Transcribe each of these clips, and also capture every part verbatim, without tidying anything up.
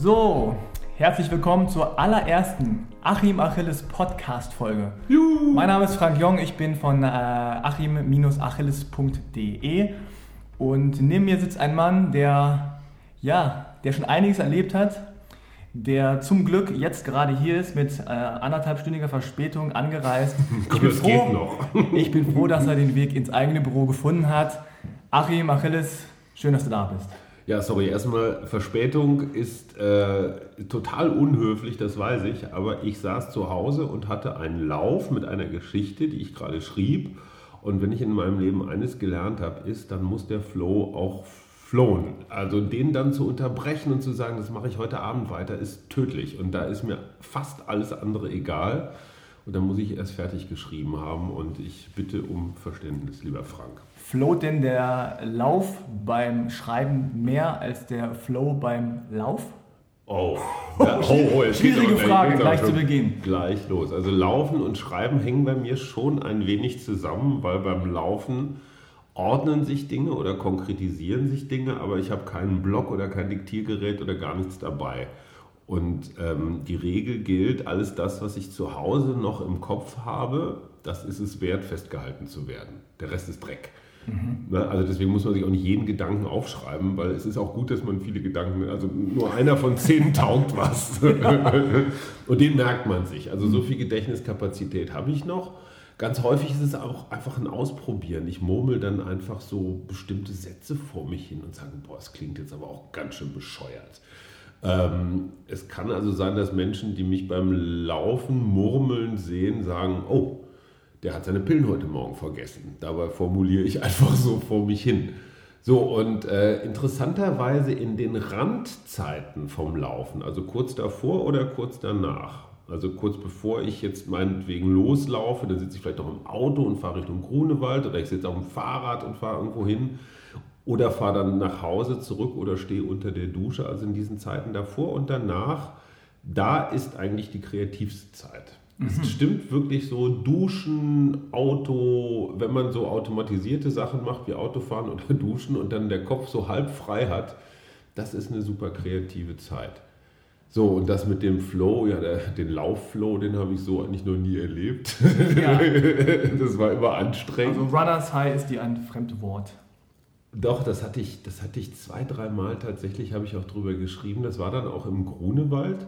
So, herzlich willkommen zur allerersten Achim Achilles Podcast-Folge. Juhu. Mein Name ist Frank Jong, ich bin von äh, achim achilles punkt de und neben mir sitzt ein Mann, der, ja, der schon einiges erlebt hat, der zum Glück jetzt gerade hier ist mit äh, anderthalbstündiger Verspätung angereist. Ich bin, das froh, geht noch. ich bin froh, dass er den Weg ins eigene Büro gefunden hat. Achim Achilles, schön, dass du da bist. Ja, sorry, erstmal, Verspätung ist äh, total unhöflich, das weiß ich, aber ich saß zu Hause und hatte einen Lauf mit einer Geschichte, die ich gerade schrieb. Und wenn ich in meinem Leben eines gelernt habe, ist, dann muss der Flow auch flowen. Also den dann zu unterbrechen und zu sagen, das mache ich heute Abend weiter, ist tödlich. Und da ist mir fast alles andere egal. Und dann muss ich erst fertig geschrieben haben und ich bitte um Verständnis, lieber Frank. Flowt denn der Lauf beim Schreiben mehr als der Flow beim Lauf? Oh, ja, oh, oh schwierige Frage, gleich zu Beginn. Gleich los. Also Laufen und Schreiben hängen bei mir schon ein wenig zusammen, weil beim Laufen ordnen sich Dinge oder konkretisieren sich Dinge, aber ich habe keinen Block oder kein Diktiergerät oder gar nichts dabei. Und ähm, die Regel gilt, alles das, was ich zu Hause noch im Kopf habe, das ist es wert, festgehalten zu werden. Der Rest ist Dreck. Mhm. Also deswegen muss man sich auch nicht jeden Gedanken aufschreiben, weil es ist auch gut, dass man viele Gedanken, also nur einer von zehn taugt was. Und den merkt man sich. Also so viel Gedächtniskapazität habe ich noch. Ganz häufig ist es auch einfach ein Ausprobieren. Ich murmel dann einfach so bestimmte Sätze vor mich hin und sage, boah, das klingt jetzt aber auch ganz schön bescheuert. Ähm, es kann also sein, dass Menschen, die mich beim Laufen murmeln sehen, sagen, oh, der hat seine Pillen heute Morgen vergessen. Dabei formuliere ich einfach so vor mich hin. So, und äh, interessanterweise in den Randzeiten vom Laufen, also kurz davor oder kurz danach, also kurz bevor ich jetzt meinetwegen loslaufe, dann sitze ich vielleicht noch im Auto und fahre Richtung Grunewald oder ich sitze auf dem Fahrrad und fahre irgendwo hin oder fahre dann nach Hause zurück oder stehe unter der Dusche. Also in diesen Zeiten davor und danach, da ist eigentlich die kreativste Zeit. Es stimmt wirklich so, Duschen, Auto, wenn man so automatisierte Sachen macht wie Autofahren oder Duschen und dann der Kopf so halb frei hat, das ist eine super kreative Zeit. So, und das mit dem Flow, ja, der, den Laufflow, den habe ich so eigentlich noch nie erlebt. Ja. Das war immer anstrengend. Also Runners High ist dir ein fremdes Wort. Doch, das hatte ich, das hatte ich zwei, dreimal tatsächlich, habe ich auch drüber geschrieben. Das war dann auch im Grunewald.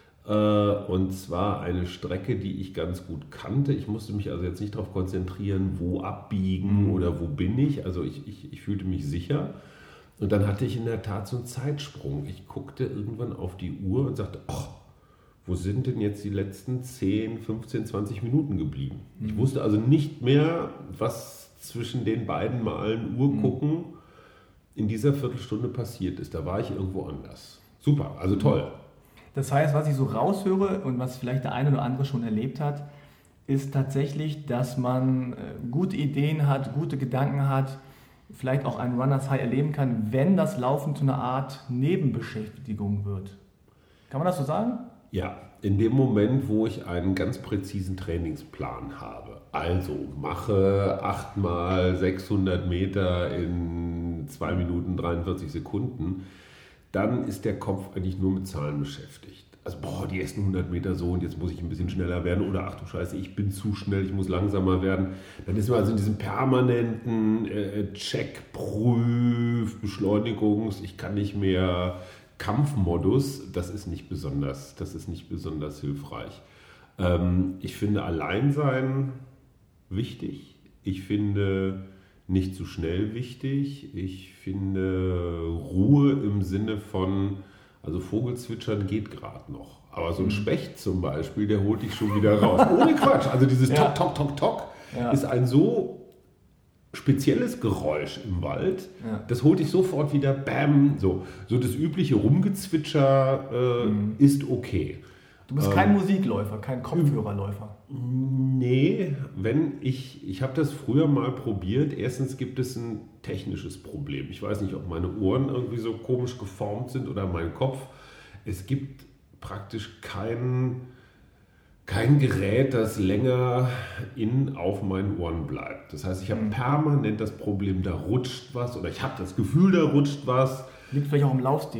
Und zwar eine Strecke, die ich ganz gut kannte. Ich musste mich also jetzt nicht darauf konzentrieren, wo abbiegen mhm. oder wo bin ich. Also ich, ich, ich fühlte mich sicher. Und dann hatte ich in der Tat so einen Zeitsprung. Ich guckte irgendwann auf die Uhr und sagte, ach, wo sind denn jetzt die letzten zehn, fünfzehn, zwanzig Minuten geblieben? Mhm. Ich wusste also nicht mehr, was zwischen den beiden Malen Uhr gucken mhm. in dieser Viertelstunde passiert ist. Da war ich irgendwo anders. Super, also toll. Das heißt, was ich so raushöre und was vielleicht der eine oder andere schon erlebt hat, ist tatsächlich, dass man gute Ideen hat, gute Gedanken hat, vielleicht auch einen Runners High erleben kann, wenn das Laufen zu einer Art Nebenbeschäftigung wird. Kann man das so sagen? Ja, in dem Moment, wo ich einen ganz präzisen Trainingsplan habe. Also mache acht mal sechshundert Meter in zwei Minuten dreiundvierzig Sekunden, dann ist der Kopf eigentlich nur mit Zahlen beschäftigt. Also, boah, die ersten hundert Meter so und jetzt muss ich ein bisschen schneller werden oder ach du Scheiße, ich bin zu schnell, ich muss langsamer werden. Dann ist man also in diesem permanenten äh, Check, Prüf, Beschleunigungs, ich kann nicht mehr Kampfmodus, das ist nicht besonders, das ist nicht besonders hilfreich. Ähm, ich finde Alleinsein wichtig, ich finde nicht zu schnell wichtig. Ich finde Ruhe im Sinne von, also Vogelzwitschern geht gerade noch. Aber so ein Specht zum Beispiel, der holt dich schon wieder raus. Ohne Quatsch. Also dieses ja. Tok, Tok, Tok, Tok ja. ist ein so spezielles Geräusch im Wald. Ja. Das holt dich sofort wieder, bam. So, so das übliche Rumgezwitscher äh, mhm. ist okay. Du bist kein ähm, Musikläufer, kein Kopfhörerläufer. Nee, wenn ich, ich habe das früher mal probiert. Erstens gibt es ein technisches Problem. Ich weiß nicht, ob meine Ohren irgendwie so komisch geformt sind oder mein Kopf. Es gibt praktisch kein, kein Gerät, das länger in auf meinen Ohren bleibt. Das heißt, ich habe mhm. permanent das Problem, da rutscht was oder ich habe das Gefühl, da rutscht was. Liegt vielleicht auch im Laufstil.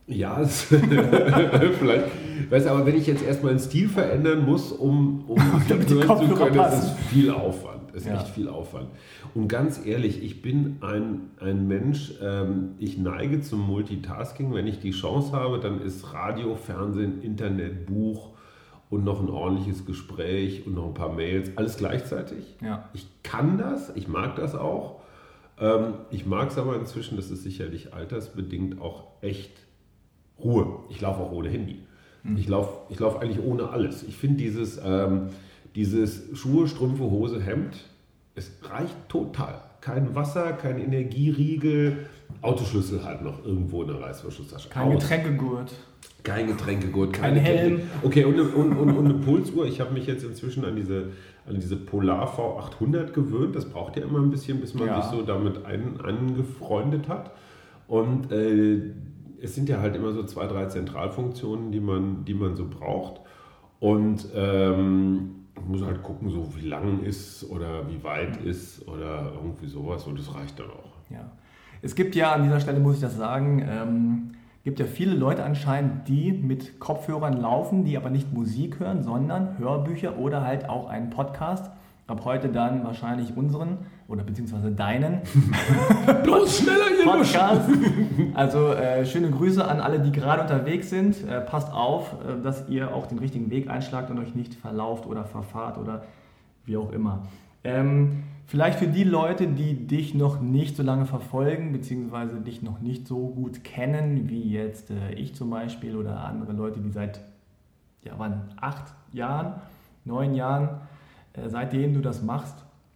Ja, es, vielleicht. Weißt du, aber wenn ich jetzt erstmal den Stil verändern muss, um, um damit die hören zu können, das passen. ist viel Aufwand. Das ist Ja. echt viel Aufwand. Und ganz ehrlich, ich bin ein, ein Mensch, ähm, ich neige zum Multitasking. Wenn ich die Chance habe, dann ist Radio, Fernsehen, Internet, Buch und noch ein ordentliches Gespräch und noch ein paar Mails, alles gleichzeitig. Ja. Ich kann das, ich mag das auch. Ähm, ich mag es aber inzwischen, das ist sicherlich altersbedingt, auch echt Ruhe. Ich laufe auch ohne Handy. Mhm. Ich laufe ich lauf eigentlich ohne alles. Ich finde dieses, ähm, dieses Schuhe, Strümpfe, Hose, Hemd, es reicht total. Kein Wasser, kein Energieriegel, Autoschlüssel halt noch irgendwo in der Reißverschlusstasche. Kein Aus. Getränkegurt. Kein Getränkegurt, Kein keine Helm. Kette. Okay, und, und, und, und eine Pulsuhr. Ich habe mich jetzt inzwischen an diese, an diese Polar V achthundert gewöhnt. Das braucht ja immer ein bisschen, bis man Ja. sich so damit ein, angefreundet hat. Und äh, es sind ja halt immer so zwei, drei Zentralfunktionen, die man, die man so braucht. Und ähm, man muss halt gucken, so wie lang ist oder wie weit ist oder irgendwie sowas. Und das reicht dann auch. Ja. Es gibt ja, an dieser Stelle muss ich das sagen, ähm, gibt ja viele Leute anscheinend, die mit Kopfhörern laufen, die aber nicht Musik hören, sondern Hörbücher oder halt auch einen Podcast. Ab heute dann wahrscheinlich unseren oder beziehungsweise deinen Bloß schneller hier Podcast. Also äh, schöne Grüße an alle, die gerade unterwegs sind. Äh, passt auf, äh, dass ihr auch den richtigen Weg einschlagt und euch nicht verlauft oder verfahrt oder wie auch immer. Ähm, vielleicht für die Leute, die dich noch nicht so lange verfolgen, beziehungsweise dich noch nicht so gut kennen, wie jetzt äh, ich zum Beispiel oder andere Leute, die seit ja, wann, acht Jahren, neun Jahren, äh, seitdem du das machst,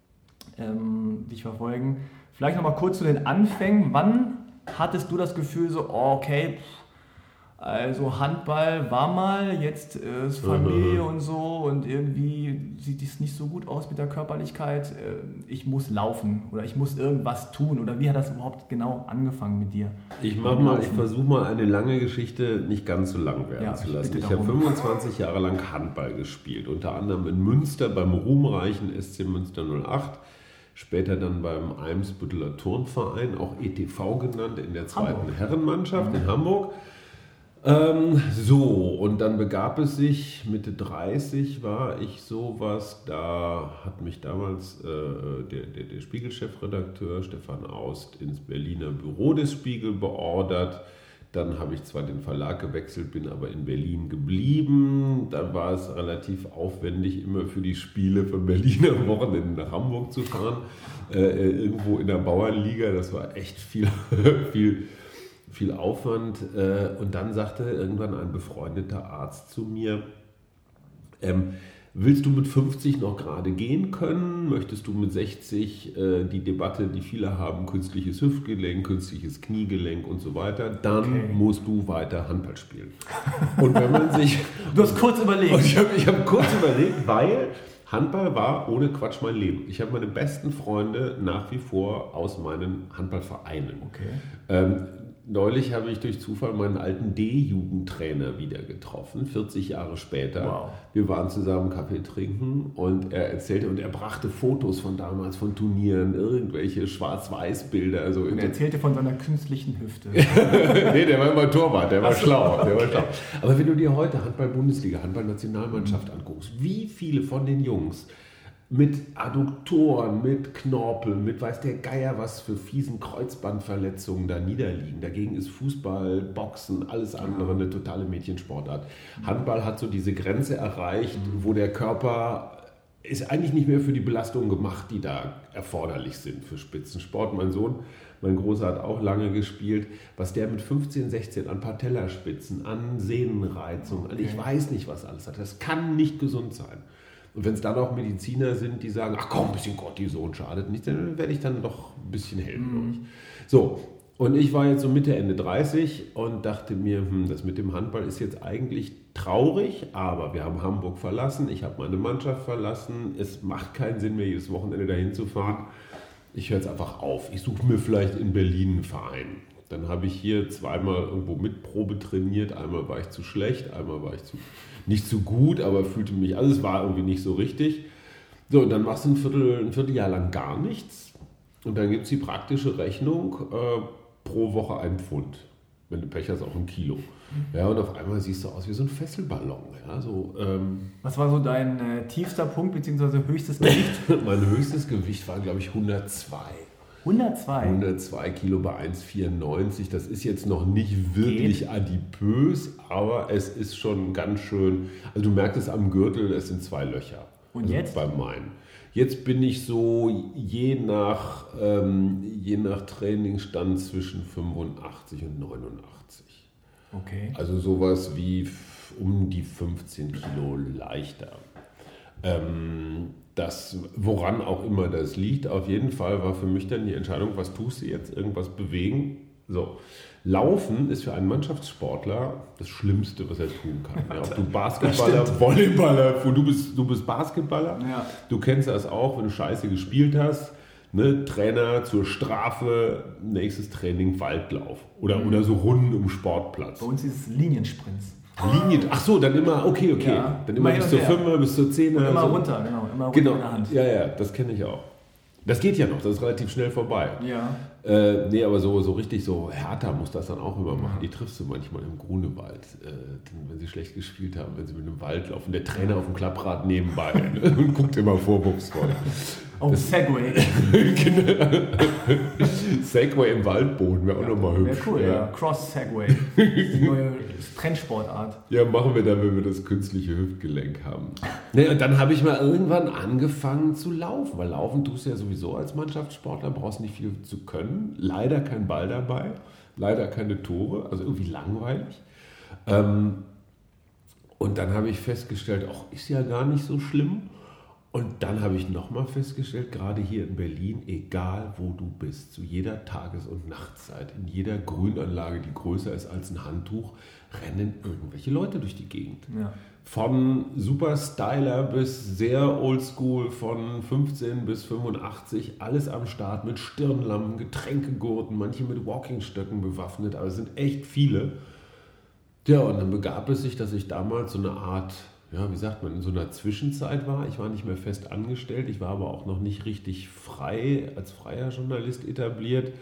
ähm, dich verfolgen. Vielleicht nochmal kurz zu den Anfängen. Wann hattest du das Gefühl so, oh, okay, also Handball war mal, jetzt äh, ist Familie und so und irgendwie sieht es nicht so gut aus mit der Körperlichkeit. Äh, ich muss laufen oder ich muss irgendwas tun. Oder wie hat das überhaupt genau angefangen mit dir? Ich mach mal, ich versuche mal eine lange Geschichte nicht ganz so lang werden Ja, zu ich lassen. bitte Ich habe darum. fünfundzwanzig Jahre lang Handball gespielt, unter anderem in Münster beim ruhmreichen S C Münster null acht, später dann beim Eimsbütteler Turnverein, auch E T V genannt, in der zweiten Hamburg. Herrenmannschaft in Hamburg. Ähm, so, und dann begab es sich, Mitte dreißig war ich sowas, da hat mich damals äh, der, der, der Spiegel-Chefredakteur Stefan Aust ins Berliner Büro des Spiegel beordert. Dann habe ich zwar den Verlag gewechselt, bin aber in Berlin geblieben. Dann war es relativ aufwendig, immer für die Spiele von Berlin am Wochenende nach Hamburg zu fahren. Äh, irgendwo in der Bauernliga, das war echt viel, viel viel Aufwand. Und dann sagte irgendwann ein befreundeter Arzt zu mir, ähm, willst du mit fünfzig noch gerade gehen können? Möchtest du mit sechzig äh, die Debatte, die viele haben, künstliches Hüftgelenk, künstliches Kniegelenk und so weiter, dann Okay. musst du weiter Handball spielen. Und wenn man sich... Du hast kurz überlegt. Und ich habe ich hab kurz überlegt, weil Handball war ohne Quatsch mein Leben. Ich habe meine besten Freunde nach wie vor aus meinen Handballvereinen. Okay. Ähm, neulich habe ich durch Zufall meinen alten D-Jugendtrainer wieder getroffen, vierzig Jahre später. Wow. Wir waren zusammen Kaffee trinken und er erzählte und er brachte Fotos von damals, von Turnieren, irgendwelche Schwarz-Weiß-Bilder. Also Und er erzählte von seiner künstlichen Hüfte. nee, der war immer Torwart, der war Ach so. schlau, der war schlau. Aber wenn du dir heute Handball-Bundesliga, Handball-Nationalmannschaft anguckst, wie viele von den Jungs mit Adduktoren, mit Knorpeln, mit weiß der Geier was für fiesen Kreuzbandverletzungen da niederliegen. Dagegen ist Fußball, Boxen, alles andere eine totale Mädchensportart. Handball hat so diese Grenze erreicht, wo der Körper ist eigentlich nicht mehr für die Belastungen gemacht, die da erforderlich sind für Spitzensport. Mein Sohn, mein Großer, hat auch lange gespielt. Was der mit fünfzehn, sechzehn an Patellaspitzen, an Sehnenreizung, an ich weiß nicht was alles hat, das kann nicht gesund sein. Und wenn es dann auch Mediziner sind, die sagen, ach komm, ein bisschen Cortison schadet nicht, dann werde ich dann doch ein bisschen hellhörig. Mm. So, und ich war jetzt so Mitte, Ende dreißig und dachte mir, hm, das mit dem Handball ist jetzt eigentlich traurig, aber wir haben Hamburg verlassen, ich habe meine Mannschaft verlassen, es macht keinen Sinn mehr, jedes Wochenende dahin zu fahren. Ich höre jetzt einfach auf. Ich suche mir vielleicht in Berlin einen Verein. Dann habe ich hier zweimal irgendwo mit Probe trainiert. Einmal war ich zu schlecht, einmal war ich zu, nicht zu gut, aber fühlte mich, also es war irgendwie nicht so richtig. So, und dann machst du ein, Viertel, ein Vierteljahr lang gar nichts. Und dann gibt es die praktische Rechnung, äh, pro Woche ein Pfund. wenn du Pech hast, auch ein Kilo. Ja, und auf einmal siehst du aus wie so ein Fesselballon. Ja, so, ähm, Was war so dein äh, tiefster Punkt bzw. höchstes Gewicht? Mein höchstes Gewicht war, glaube ich, hundertzwei. hundertzwei? hundertzwei Kilo bei eins Komma vierundneunzig. Das ist jetzt noch nicht wirklich Geht. adipös, aber es ist schon ganz schön. Also du merkst es am Gürtel, es sind zwei Löcher. Und also jetzt? Bei meinen. Jetzt bin ich so je nach, ähm, je nach Trainingsstand zwischen fünfundachtzig und neunundachtzig. Okay. Also sowas wie um die fünfzehn Kilo leichter. Ähm, das, woran auch immer das liegt, auf jeden Fall war für mich dann die Entscheidung, was tust du jetzt, irgendwas bewegen. So, Laufen ist für einen Mannschaftssportler das Schlimmste, was er tun kann. Ja, ob du Basketballer, Volleyballer, du bist, du bist Basketballer, ja. Du kennst das auch, wenn du Scheiße gespielt hast. Ne, Trainer zur Strafe, nächstes Training Waldlauf oder, mhm. oder so Runden im Sportplatz. Bei uns ist es Liniensprints. Linien, ach so, dann immer, okay, okay. Ja, dann immer bis zur Fünfer, bis zur Zehner. Immer so. runter, genau, immer runter genau. in der Hand. Ja, ja, das kenne ich auch. Das geht ja noch, das ist relativ schnell vorbei. Ja. Äh, nee, aber so, so richtig so Hertha muss das dann auch immer machen. Die triffst du manchmal im Grunewald, äh, wenn sie schlecht gespielt haben, wenn sie mit einem Wald laufen. Der Trainer auf dem Klapprad nebenbei ne, und guckt immer vorwurfsvoll. Oh, das, Segway. Segway im Waldboden wäre auch ja, nochmal hübsch. Wäre cool, ja. ja. Cross-Segway. Die neue Trendsportart. Ja, machen wir dann, wenn wir das künstliche Hüftgelenk haben. Nee, und dann habe ich mal irgendwann angefangen zu laufen, weil laufen tust du ja sowieso als Mannschaftssportler, brauchst nicht viel zu können. Leider kein Ball dabei, leider keine Tore, also irgendwie langweilig. Ähm, und dann habe ich festgestellt, ach, ist ja gar nicht so schlimm. Und dann habe ich nochmal festgestellt, gerade hier in Berlin, egal wo du bist, zu jeder Tages- und Nachtzeit, in jeder Grünanlage, die größer ist als ein Handtuch, rennen irgendwelche Leute durch die Gegend. Ja. Von super Styler bis sehr oldschool, von fünfzehn bis fünfundachtzig, alles am Start mit Stirnlampen, Getränkegurten, manche mit Walkingstöcken bewaffnet, aber es sind echt viele. Ja, und dann begab es sich, dass ich damals so eine Art... ja, wie sagt man, in so einer Zwischenzeit war. Ich war nicht mehr fest angestellt, ich war aber auch noch nicht richtig frei, als freier Journalist etabliert.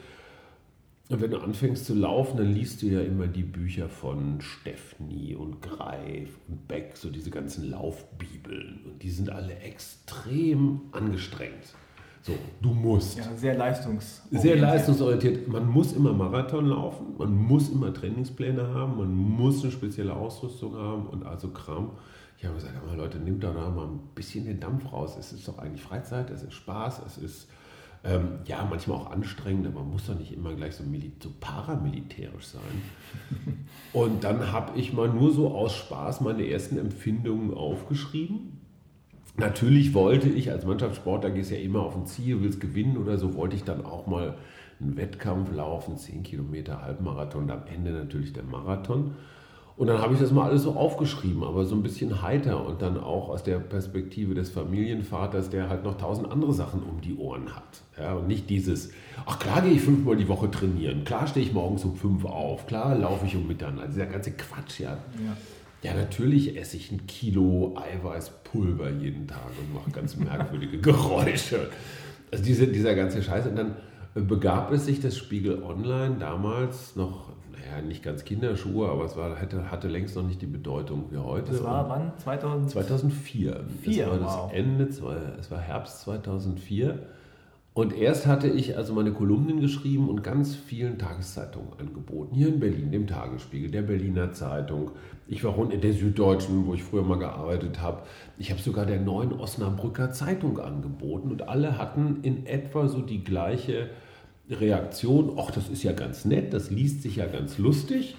Und wenn du anfängst zu laufen, dann liest du ja immer die Bücher von Steffni und Greif und Beck, so diese ganzen Laufbibeln. Und die sind alle extrem angestrengt. So, du musst. Ja, sehr leistungsorientiert. Sehr leistungsorientiert. Man muss immer Marathon laufen, man muss immer Trainingspläne haben, man muss eine spezielle Ausrüstung haben und also Kram. Ich habe gesagt, aber Leute, nehmt doch da mal ein bisschen den Dampf raus. Es ist doch eigentlich Freizeit, es ist Spaß, es ist ähm, ja manchmal auch anstrengend, aber man muss doch nicht immer gleich so, so paramilitärisch sein. Und dann habe ich mal nur so aus Spaß meine ersten Empfindungen aufgeschrieben. Natürlich wollte ich als Mannschaftssportler, gehst ja immer auf ein Ziel, willst gewinnen oder so, wollte ich dann auch mal einen Wettkampf laufen, zehn Kilometer, Halbmarathon und am Ende natürlich der Marathon. Und dann habe ich das mal alles so aufgeschrieben, aber so ein bisschen heiter und dann auch aus der Perspektive des Familienvaters, der halt noch tausend andere Sachen um die Ohren hat. Ja, und nicht dieses, ach klar gehe ich fünfmal die Woche trainieren, klar stehe ich morgens um fünf auf, klar laufe ich um Mitternacht, also dieser ganze Quatsch, ja. ja. Ja, natürlich esse ich ein Kilo Eiweißpulver jeden Tag und mache ganz merkwürdige Geräusche. Also diese, dieser ganze Scheiß. Und dann begab es sich, dass Spiegel Online damals noch, naja, nicht ganz Kinderschuhe, aber es war, hatte, hatte längst noch nicht die Bedeutung wie heute. Das war wann? zweitausend? zweitausendvier. Vier, das war das wow. Ende, es war Herbst zweitausendvier. Und erst hatte ich also meine Kolumnen geschrieben und ganz vielen Tageszeitungen angeboten. Hier in Berlin, dem Tagesspiegel, der Berliner Zeitung. Ich war rund in der Süddeutschen, wo ich früher mal gearbeitet habe. Ich habe sogar der Neuen Osnabrücker Zeitung angeboten. Und alle hatten in etwa so die gleiche Reaktion. Ach, das ist ja ganz nett, das liest sich ja ganz lustig.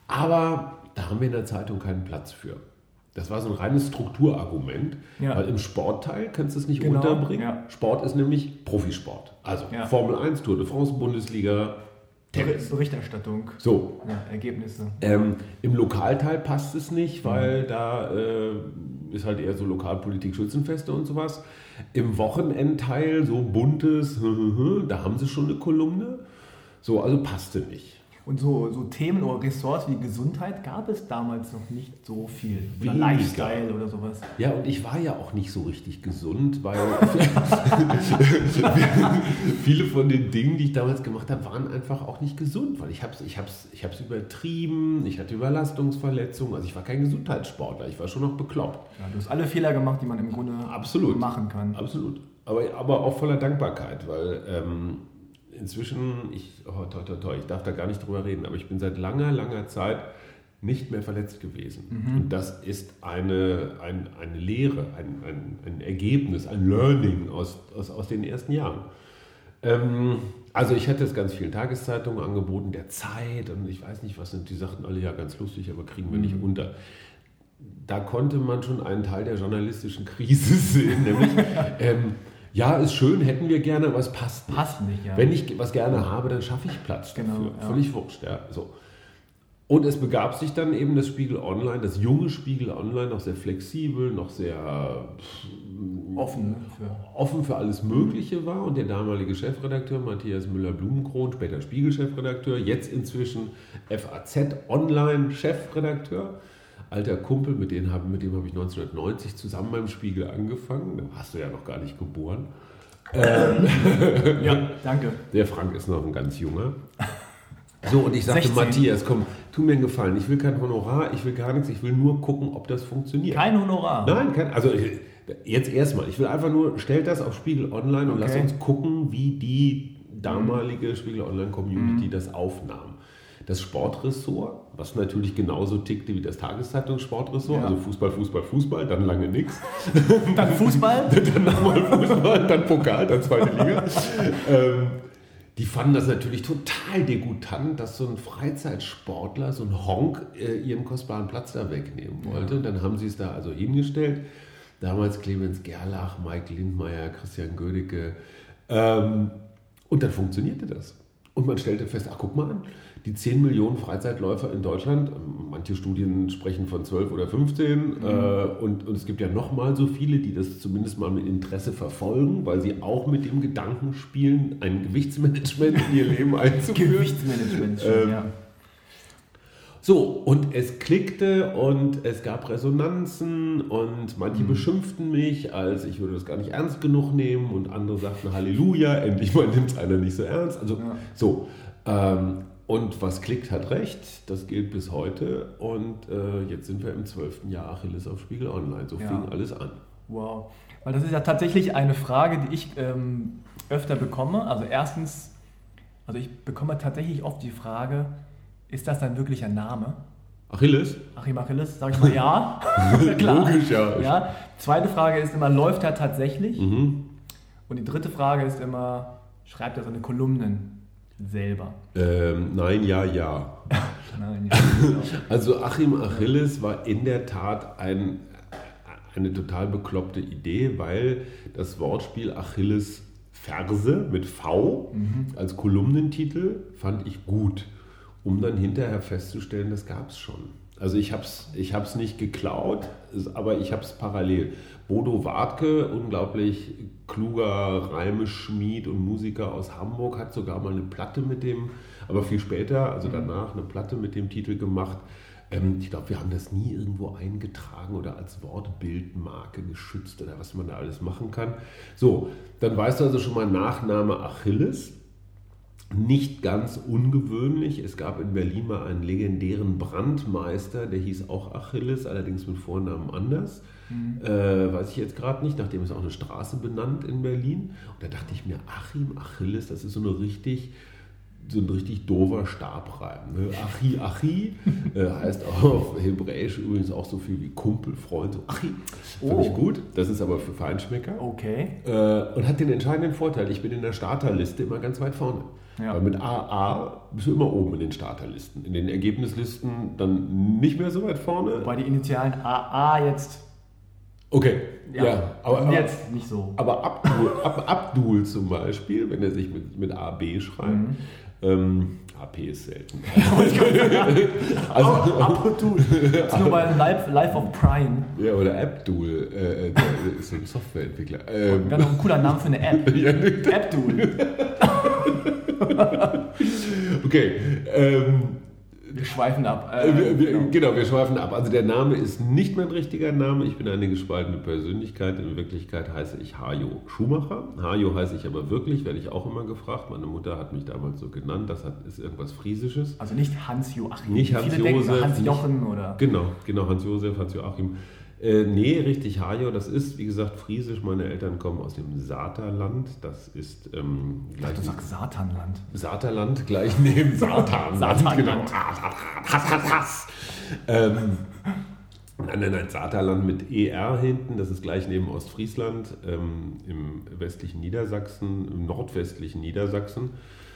Aber da haben wir in der Zeitung keinen Platz für. Das war so ein reines Strukturargument, ja. Weil im Sportteil kannst du es nicht genau, unterbringen. Ja. Sport ist nämlich Profisport. Also ja. Formel eins, Tour de France, Bundesliga, Tennis. Berichterstattung, so. Ja, Ergebnisse. Ähm, Im Lokalteil passt es nicht, weil mhm. da äh, ist halt eher so Lokalpolitik, Schützenfeste und sowas. Im Wochenendteil, so buntes, da haben sie schon eine Kolumne. So, also passte nicht. Und so, so Themen oder Ressorts wie Gesundheit gab es damals noch nicht so viel. Oder Weniger. Lifestyle oder sowas. Ja, und ich war ja auch nicht so richtig gesund, weil viele von den Dingen, die ich damals gemacht habe, waren einfach auch nicht gesund, weil ich habe es ich hab's, ich hab's übertrieben, ich hatte Überlastungsverletzungen, also ich war kein Gesundheitssportler, ich war schon noch bekloppt. Ja, du hast alle Fehler gemacht, die man im Grunde Absolut. machen kann. Absolut. Aber, aber auch voller Dankbarkeit, weil ähm, inzwischen, ich, oh, toi, toi, toi, ich darf da gar nicht drüber reden, aber ich bin seit langer, langer Zeit nicht mehr verletzt gewesen. Mhm. Und das ist eine, ein, eine Lehre, ein, ein, ein Ergebnis, ein Learning aus, aus, aus den ersten Jahren. Ähm, also ich hätte es ganz vielen Tageszeitungen angeboten, der Zeit und ich weiß nicht was, sind die sagten alle ja ganz lustig, aber kriegen wir mhm. nicht unter. Da konnte man schon einen Teil der journalistischen Krise sehen, nämlich ähm, ja, ist schön, hätten wir gerne, aber es passt nicht. Passt nicht, ja. Wenn ich was gerne habe, dann schaffe ich Platz dafür. Genau, ja. Völlig wurscht, ja. So. Und es begab sich dann eben das Spiegel Online, das junge Spiegel Online, noch sehr flexibel, noch sehr offen für, offen für alles Mögliche war. Und der damalige Chefredakteur Matthias Müller-Blumenkron, später Spiegel-Chefredakteur, jetzt inzwischen F A Z Online-Chefredakteur, alter Kumpel, mit dem habe mit dem habe ich neunzehnhundertneunzig zusammen beim Spiegel angefangen. Da warst du ja noch gar nicht geboren. Ähm, ja, danke. Der Frank ist noch ein ganz junger. So, und ich sagte, sechzehn. Matthias, komm, tu mir einen Gefallen. Ich will kein Honorar, ich will gar nichts, ich will nur gucken, ob das funktioniert. Kein Honorar? Nein, kein, also jetzt erstmal. Ich will einfach nur, stellt das auf Spiegel Online und okay. lass uns gucken, wie die damalige Spiegel Online Community mhm. das aufnahm. Das Sportressort, was natürlich genauso tickte wie das Tageszeitungssportressort, ja. also Fußball, Fußball, Fußball, dann lange nichts. Dann Fußball? Dann nochmal Fußball, dann Pokal, dann zweite Liga. ähm, Die fanden das natürlich total degutant, dass so ein Freizeitsportler, so ein Honk, äh, ihren kostbaren Platz da wegnehmen wollte. Ja. Und dann haben sie es da also hingestellt. Damals Clemens Gerlach, Mike Lindmeier, Christian Gödecke. Ähm, und dann funktionierte das. Und man stellte fest, ach guck mal an, die zehn Millionen Freizeitläufer in Deutschland, manche Studien sprechen von zwölf oder fünfzehn, mhm. äh, und, und es gibt ja noch mal so viele, die das zumindest mal mit Interesse verfolgen, weil sie auch mit dem Gedanken spielen, ein Gewichtsmanagement in ihr Leben einzuführen. Gewichtsmanagement, schon, ähm, ja. So, und es klickte und es gab Resonanzen und manche mhm. beschimpften mich, als ich würde das gar nicht ernst genug nehmen und andere sagten Halleluja, endlich mal nimmt es einer nicht so ernst. Also ja. so, ähm, und was klickt, hat recht, das gilt bis heute und äh, jetzt sind wir im zwölften Jahr Achilles auf Spiegel Online, so ja. fing alles an. Wow, weil das ist ja tatsächlich eine Frage, die ich ähm, öfter bekomme. Also erstens, also ich bekomme tatsächlich oft die Frage, ist das dein wirklicher Name? Achilles? Achim Achilles, sag ich mal ja. Klar. Logisch, ja. ja. Zweite Frage ist immer, läuft er tatsächlich? Mhm. Und die dritte Frage ist immer, schreibt er seine Kolumnen selber? Ähm, nein, ja, ja. nein, ja, genau. Also Achim Achilles war in der Tat ein, eine total bekloppte Idee, weil das Wortspiel Achilles Ferse mit V mhm. als Kolumnentitel fand ich gut, um dann hinterher festzustellen, das gab es schon. Also ich habe es ich hab's nicht geklaut, aber ich habe es parallel. Bodo Wartke, unglaublich kluger Reimeschmied und Musiker aus Hamburg, hat sogar mal eine Platte mit dem, aber viel später, also danach, eine Platte mit dem Titel gemacht. Ähm, ich glaube, wir haben das nie irgendwo eingetragen oder als Wortbildmarke geschützt oder was man da alles machen kann. So, dann weißt du also schon mal Nachname Achilles. Nicht ganz ungewöhnlich. Es gab in Berlin mal einen legendären Brandmeister, der hieß auch Achilles, allerdings mit Vornamen anders. Mhm. Äh, weiß ich jetzt gerade nicht, nachdem ist auch eine Straße benannt in Berlin. Und da dachte ich mir, Achim Achilles, das ist so eine richtig, so ein richtig doofer Stabreim. Ne? Achi, Achi äh, heißt auch auf Hebräisch übrigens auch so viel wie Kumpel, Freund. So Achi, fand oh. ich gut. Das ist aber für Feinschmecker. Okay. Äh, und hat den entscheidenden Vorteil, ich bin in der Starterliste immer ganz weit vorne. Ja. Weil mit A A bist du immer oben in den Starterlisten. In den Ergebnislisten dann nicht mehr so weit vorne. Wobei die Initialen A A jetzt... Okay, ja, ja aber, aber jetzt nicht so. Aber Abdul, Ab, Abdul zum Beispiel, wenn er sich mit, mit A B schreibt, mhm. ähm, A P ist selten. also, Abdul. Das ist nur bei Life, Life of Prime. Ja, oder Abdul, äh, der ist so ein Softwareentwickler. Ähm, Wäre noch ein cooler Name für eine App. ja, Abdul. Okay, ähm, wir schweifen ab. Äh, wir, wir, genau. genau, wir schweifen ab. Also der Name ist nicht mein richtiger Name. Ich bin eine gespaltene Persönlichkeit. In Wirklichkeit heiße ich Hajo Schumacher. Hajo heiße ich aber wirklich, werde ich auch immer gefragt. Meine Mutter hat mich damals so genannt. Das hat, ist irgendwas Friesisches. Also nicht Hans-Joachim. Nicht Hans-Josef. Hans-Jochen oder... Genau, genau Hans-Josef, Hans-Joachim. Äh, nee, richtig, Hajo, das ist, wie gesagt, friesisch. Meine Eltern kommen aus dem Saterland. Das ist ähm, gleich... Du sagst Satanland. Saterland, gleich neben Satan. Satanland. Genau. Hass, Hass, Hass. Ähm, nein, nein, nein, Saterland mit E R hinten. Das ist gleich neben Ostfriesland, ähm, im westlichen Niedersachsen, im nordwestlichen Niedersachsen.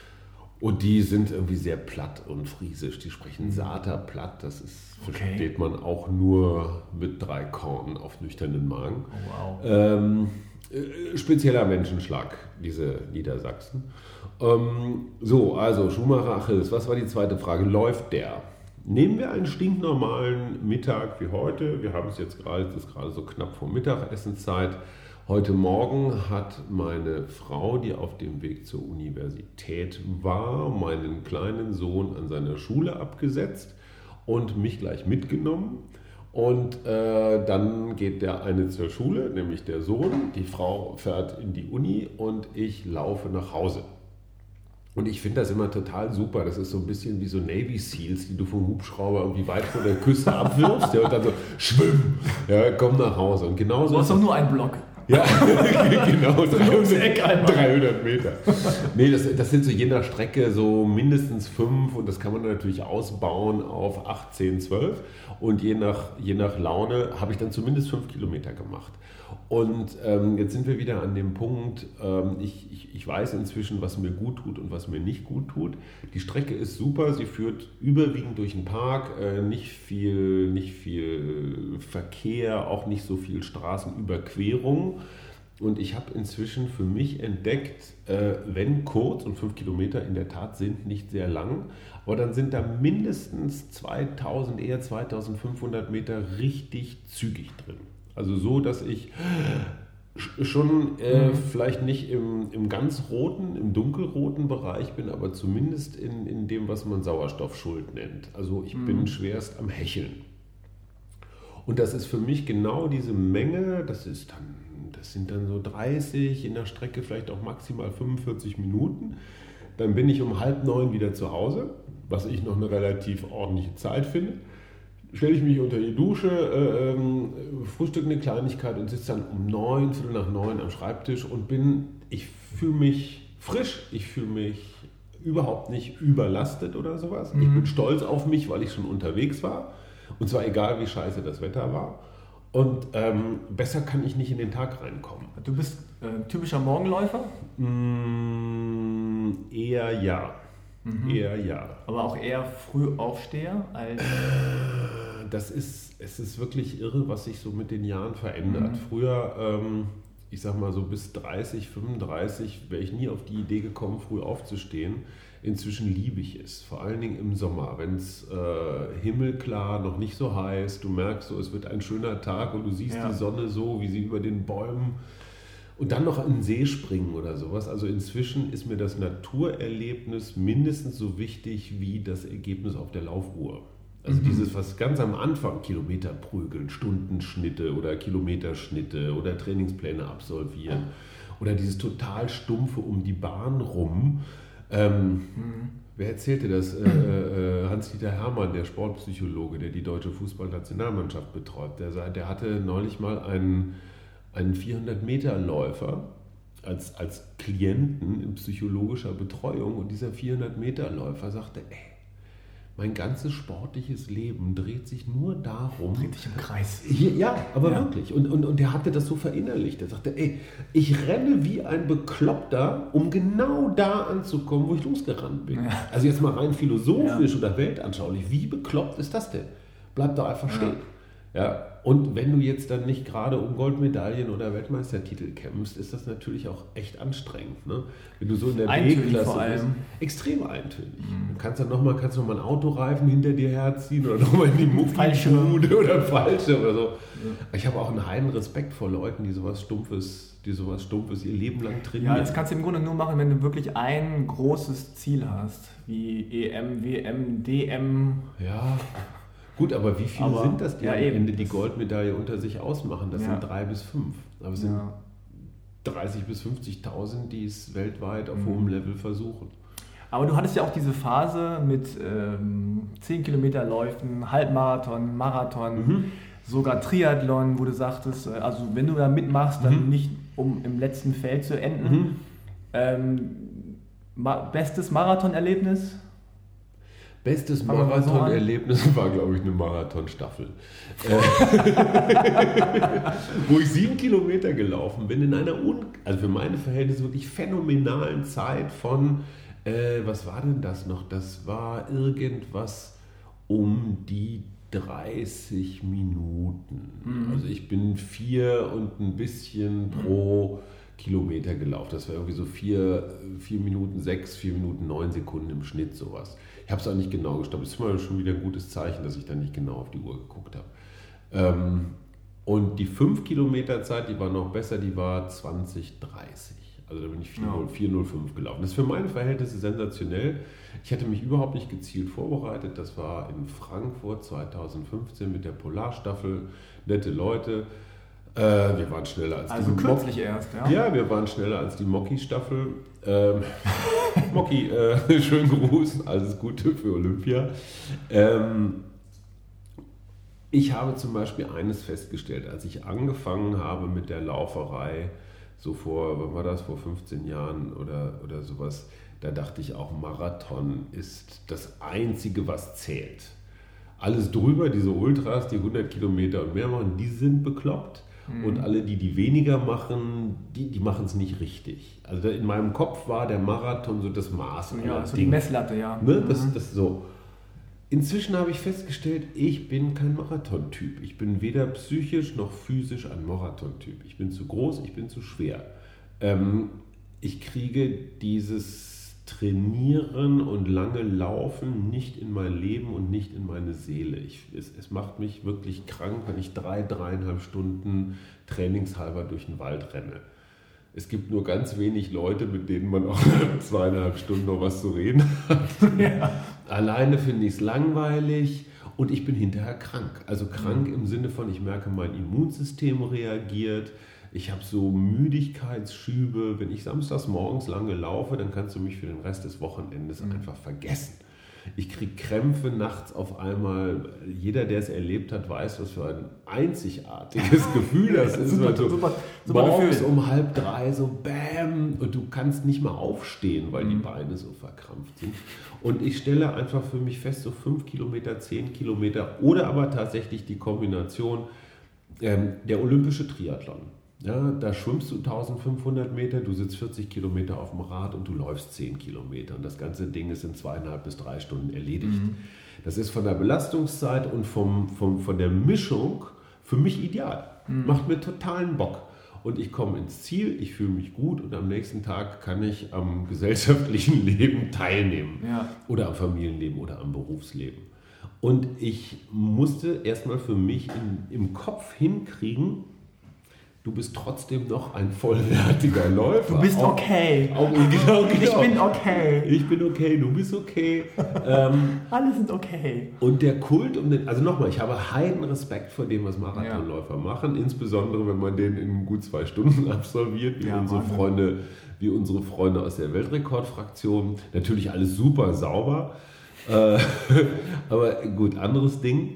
Und die sind irgendwie sehr platt und friesisch. Die sprechen Sater platt. Das ist, okay. Versteht man auch nur mit drei Korn auf nüchternen Magen. Oh, wow. Ähm, äh, spezieller Menschenschlag, diese Niedersachsen. Ähm, so, also Schumacher Achilles. Was war die zweite Frage? Läuft der? Nehmen wir einen stinknormalen Mittag wie heute. Wir haben es jetzt gerade, es ist gerade so knapp vor Mittagessenszeit. Heute Morgen hat meine Frau, die auf dem Weg zur Universität war, meinen kleinen Sohn an seiner Schule abgesetzt und mich gleich mitgenommen. Und äh, dann geht der eine zur Schule, nämlich der Sohn. Die Frau fährt in die Uni und ich laufe nach Hause. Und ich finde das immer total super. Das ist so ein bisschen wie so Navy Seals, die du vom Hubschrauber irgendwie weit vor der Küste abwirfst. Ja, und dann so, schwimm, ja, komm nach Hause. Und genauso. Du hast doch nur einen Block. Ja, genau, dreihundert Meter. Nee, das, das sind so je nach Strecke so mindestens fünf und das kann man natürlich ausbauen auf acht, zehn, zwölf. Und je nach, je nach Laune habe ich dann zumindest fünf Kilometer gemacht. Und ähm, jetzt sind wir wieder an dem Punkt, ähm, ich, ich, ich weiß inzwischen, was mir gut tut und was mir nicht gut tut. Die Strecke ist super, sie führt überwiegend durch den Park, äh, nicht viel, nicht viel Verkehr, auch nicht so viel Straßenüberquerung. Und ich habe inzwischen für mich entdeckt, äh, wenn kurz, und fünf Kilometer in der Tat sind nicht sehr lang, aber dann sind da mindestens zweitausend, eher zweitausendfünfhundert Meter richtig zügig drin. Also so, dass ich schon äh, mhm. vielleicht nicht im, im ganz roten, im dunkelroten Bereich bin, aber zumindest in, in dem, was man Sauerstoffschuld nennt. Also ich mhm. bin schwerst am Hecheln. Und das ist für mich genau diese Menge, das ist dann, das sind dann so dreißig, in der Strecke vielleicht auch maximal fünfundvierzig Minuten. Dann bin ich um halb neun wieder zu Hause, was ich noch eine relativ ordentliche Zeit finde. Stelle ich mich unter die Dusche, äh, ähm, frühstücke eine Kleinigkeit und sitze dann um neun, Viertel nach neun am Schreibtisch und bin, ich fühle mich frisch, ich fühle mich überhaupt nicht überlastet oder sowas. Mhm. Ich bin stolz auf mich, weil ich schon unterwegs war und zwar egal, wie scheiße das Wetter war. Und ähm, besser kann ich nicht in den Tag reinkommen. Du bist äh, typischer Morgenläufer? Mm, eher ja. Mhm. Eher ja. Aber auch eher Frühaufsteher als... Das ist, es ist wirklich irre, was sich so mit den Jahren verändert. Mhm. Früher, ähm, ich sag mal so bis dreißig, fünfunddreißig, wäre ich nie auf die Idee gekommen, früh aufzustehen. Inzwischen liebe ich es, vor allen Dingen im Sommer, wenn es äh, himmelklar, noch nicht so heiß, du merkst so, es wird ein schöner Tag und du siehst ja. die Sonne so, wie sie über den Bäumen und dann noch in den See springen oder sowas. Also inzwischen ist mir das Naturerlebnis mindestens so wichtig wie das Ergebnis auf der Laufuhr. Also mhm. dieses, was ganz am Anfang, Kilometer prügeln, Stundenschnitte oder Kilometerschnitte oder Trainingspläne absolvieren oder dieses total stumpfe um die Bahn rum. Ähm, mhm. Wer erzählte das? Äh, äh, Hans-Dieter Hermann, der Sportpsychologe, der die deutsche Fußballnationalmannschaft betreut, der, der hatte neulich mal einen, einen vierhundert-Meter-Läufer als, als Klienten in psychologischer Betreuung und dieser vierhundert-Meter-Läufer sagte, ey, mein ganzes sportliches Leben dreht sich nur darum. Dreht sich im Kreis. Hier, ja, aber ja. wirklich. Und, und, und der hatte das so verinnerlicht. Er sagte, ey, ich renne wie ein Bekloppter, um genau da anzukommen, wo ich losgerannt bin. Ja. Also jetzt mal rein philosophisch ja. oder weltanschaulich. Wie bekloppt ist das denn? Bleib doch einfach stehen. Ja. Ja. Und wenn du jetzt dann nicht gerade um Goldmedaillen oder Weltmeistertitel kämpfst, ist das natürlich auch echt anstrengend. Ne? Wenn du so in der B-Klasse bist, extrem eintönig. Mhm. Du kannst dann nochmal noch mal einen Autoreifen hinter dir herziehen oder nochmal in die Muffelschuhe oder falsche oder so. Ja. Ich habe auch einen heiden Respekt vor Leuten, die sowas Stumpfes, die sowas Stumpfes ihr Leben lang trainieren. Ja, das kannst du im Grunde nur machen, wenn du wirklich ein großes Ziel hast, wie E M, W M, D M. Ja. Gut, aber wie viele aber, sind das, die ja, am eben. Ende die Goldmedaille unter sich ausmachen? Das ja. sind drei bis fünf. Aber es sind ja. dreißig bis fünfzigtausend, die es weltweit auf mhm. hohem Level versuchen. Aber du hattest ja auch diese Phase mit ähm, zehn Kilometer Läufen, Halbmarathon, Marathon, mhm. sogar Triathlon, wo du sagtest, also wenn du da mitmachst, dann mhm. nicht um im letzten Feld zu enden. Mhm. Ähm, ma- bestes Marathonerlebnis? Bestes Marathonerlebnis war, glaube ich, eine Marathonstaffel. Wo ich sieben Kilometer gelaufen bin, in einer, un- also für meine Verhältnisse wirklich phänomenalen Zeit von, äh, was war denn das noch? Das war irgendwas um die dreißig Minuten. Mhm. Also ich bin vier und ein bisschen pro Kilometer gelaufen. Das war irgendwie so vier, vier Minuten sechs, vier Minuten neun Sekunden im Schnitt, sowas. Ich habe es auch nicht genau gestoppt. Das ist mal schon wieder ein gutes Zeichen, dass ich da nicht genau auf die Uhr geguckt habe. Ähm, und die fünf Kilometer Zeit, die war noch besser, die war zwanzig dreißig. Also da bin ich vier null fünf gelaufen. Das ist für meine Verhältnisse sensationell. Ich hatte mich überhaupt nicht gezielt vorbereitet. Das war in Frankfurt zweitausendfünfzehn mit der Polarstaffel. Nette Leute. Äh, wir waren schneller als also die Also kürzlich Mo- erst, ja? Ja, wir waren schneller als die Mocki-Staffel. Ähm, Mocki, äh, schönen Gruß, alles Gute für Olympia. Ähm, ich habe zum Beispiel eines festgestellt, als ich angefangen habe mit der Lauferei, so vor, wann war das, vor fünfzehn Jahren oder, oder sowas, da dachte ich auch, Marathon ist das Einzige, was zählt. Alles drüber, diese Ultras, die hundert Kilometer und mehr machen, die sind bekloppt. Und alle, die die weniger machen, die, die machen es nicht richtig. Also in meinem Kopf war der Marathon so das Maß. Ja, so die Messlatte, ja. Ne? Das, mhm. das so. Inzwischen habe ich festgestellt, ich bin kein Marathontyp. Ich bin weder psychisch noch physisch ein Marathontyp. Ich bin zu groß, ich bin zu schwer. Ähm, ich kriege dieses Trainieren und lange Laufen nicht in mein Leben und nicht in meine Seele. Ich, es, es macht mich wirklich krank, wenn ich drei, dreieinhalb Stunden trainingshalber durch den Wald renne. Es gibt nur ganz wenig Leute, mit denen man auch zweieinhalb Stunden noch was zu reden hat. Ja. Alleine finde ich es langweilig und ich bin hinterher krank. Also krank mhm. im Sinne von, ich merke, mein Immunsystem reagiert. Ich habe so Müdigkeitsschübe. Wenn ich samstags morgens lange laufe, dann kannst du mich für den Rest des Wochenendes mhm. einfach vergessen. Ich kriege Krämpfe nachts auf einmal. Jeder, der es erlebt hat, weiß, was für ein einzigartiges Gefühl das ist. Super, so super, super morgens Gefühl. Um halb drei so Bäm und du kannst nicht mal aufstehen, weil mhm. die Beine so verkrampft sind. Und ich stelle einfach für mich fest, so fünf Kilometer, zehn Kilometer oder aber tatsächlich die Kombination ähm, der olympische Triathlon. Ja, da schwimmst du eintausendfünfhundert Meter, du sitzt vierzig Kilometer auf dem Rad und du läufst zehn Kilometer. Und das ganze Ding ist in zweieinhalb bis drei Stunden erledigt. Mhm. Das ist von der Belastungszeit und vom, vom, von der Mischung für mich ideal. Mhm. Macht mir totalen Bock. Und ich komme ins Ziel, ich fühle mich gut und am nächsten Tag kann ich am gesellschaftlichen Leben teilnehmen. Ja. Oder am Familienleben oder am Berufsleben. Und ich musste erstmal für mich in, im Kopf hinkriegen, du bist trotzdem noch ein vollwertiger Läufer. Du bist okay. Auch, auch, genau, genau. Ich bin okay. Ich bin okay, du bist okay. ähm, Alle sind okay. Und der Kult um den, also nochmal, ich habe heiden Respekt vor dem, was Marathonläufer ja. machen, insbesondere wenn man den in gut zwei Stunden absolviert, wie, ja, unsere Freunde, wie unsere Freunde aus der Weltrekordfraktion. Natürlich alles super sauber. Äh, aber gut, anderes Ding.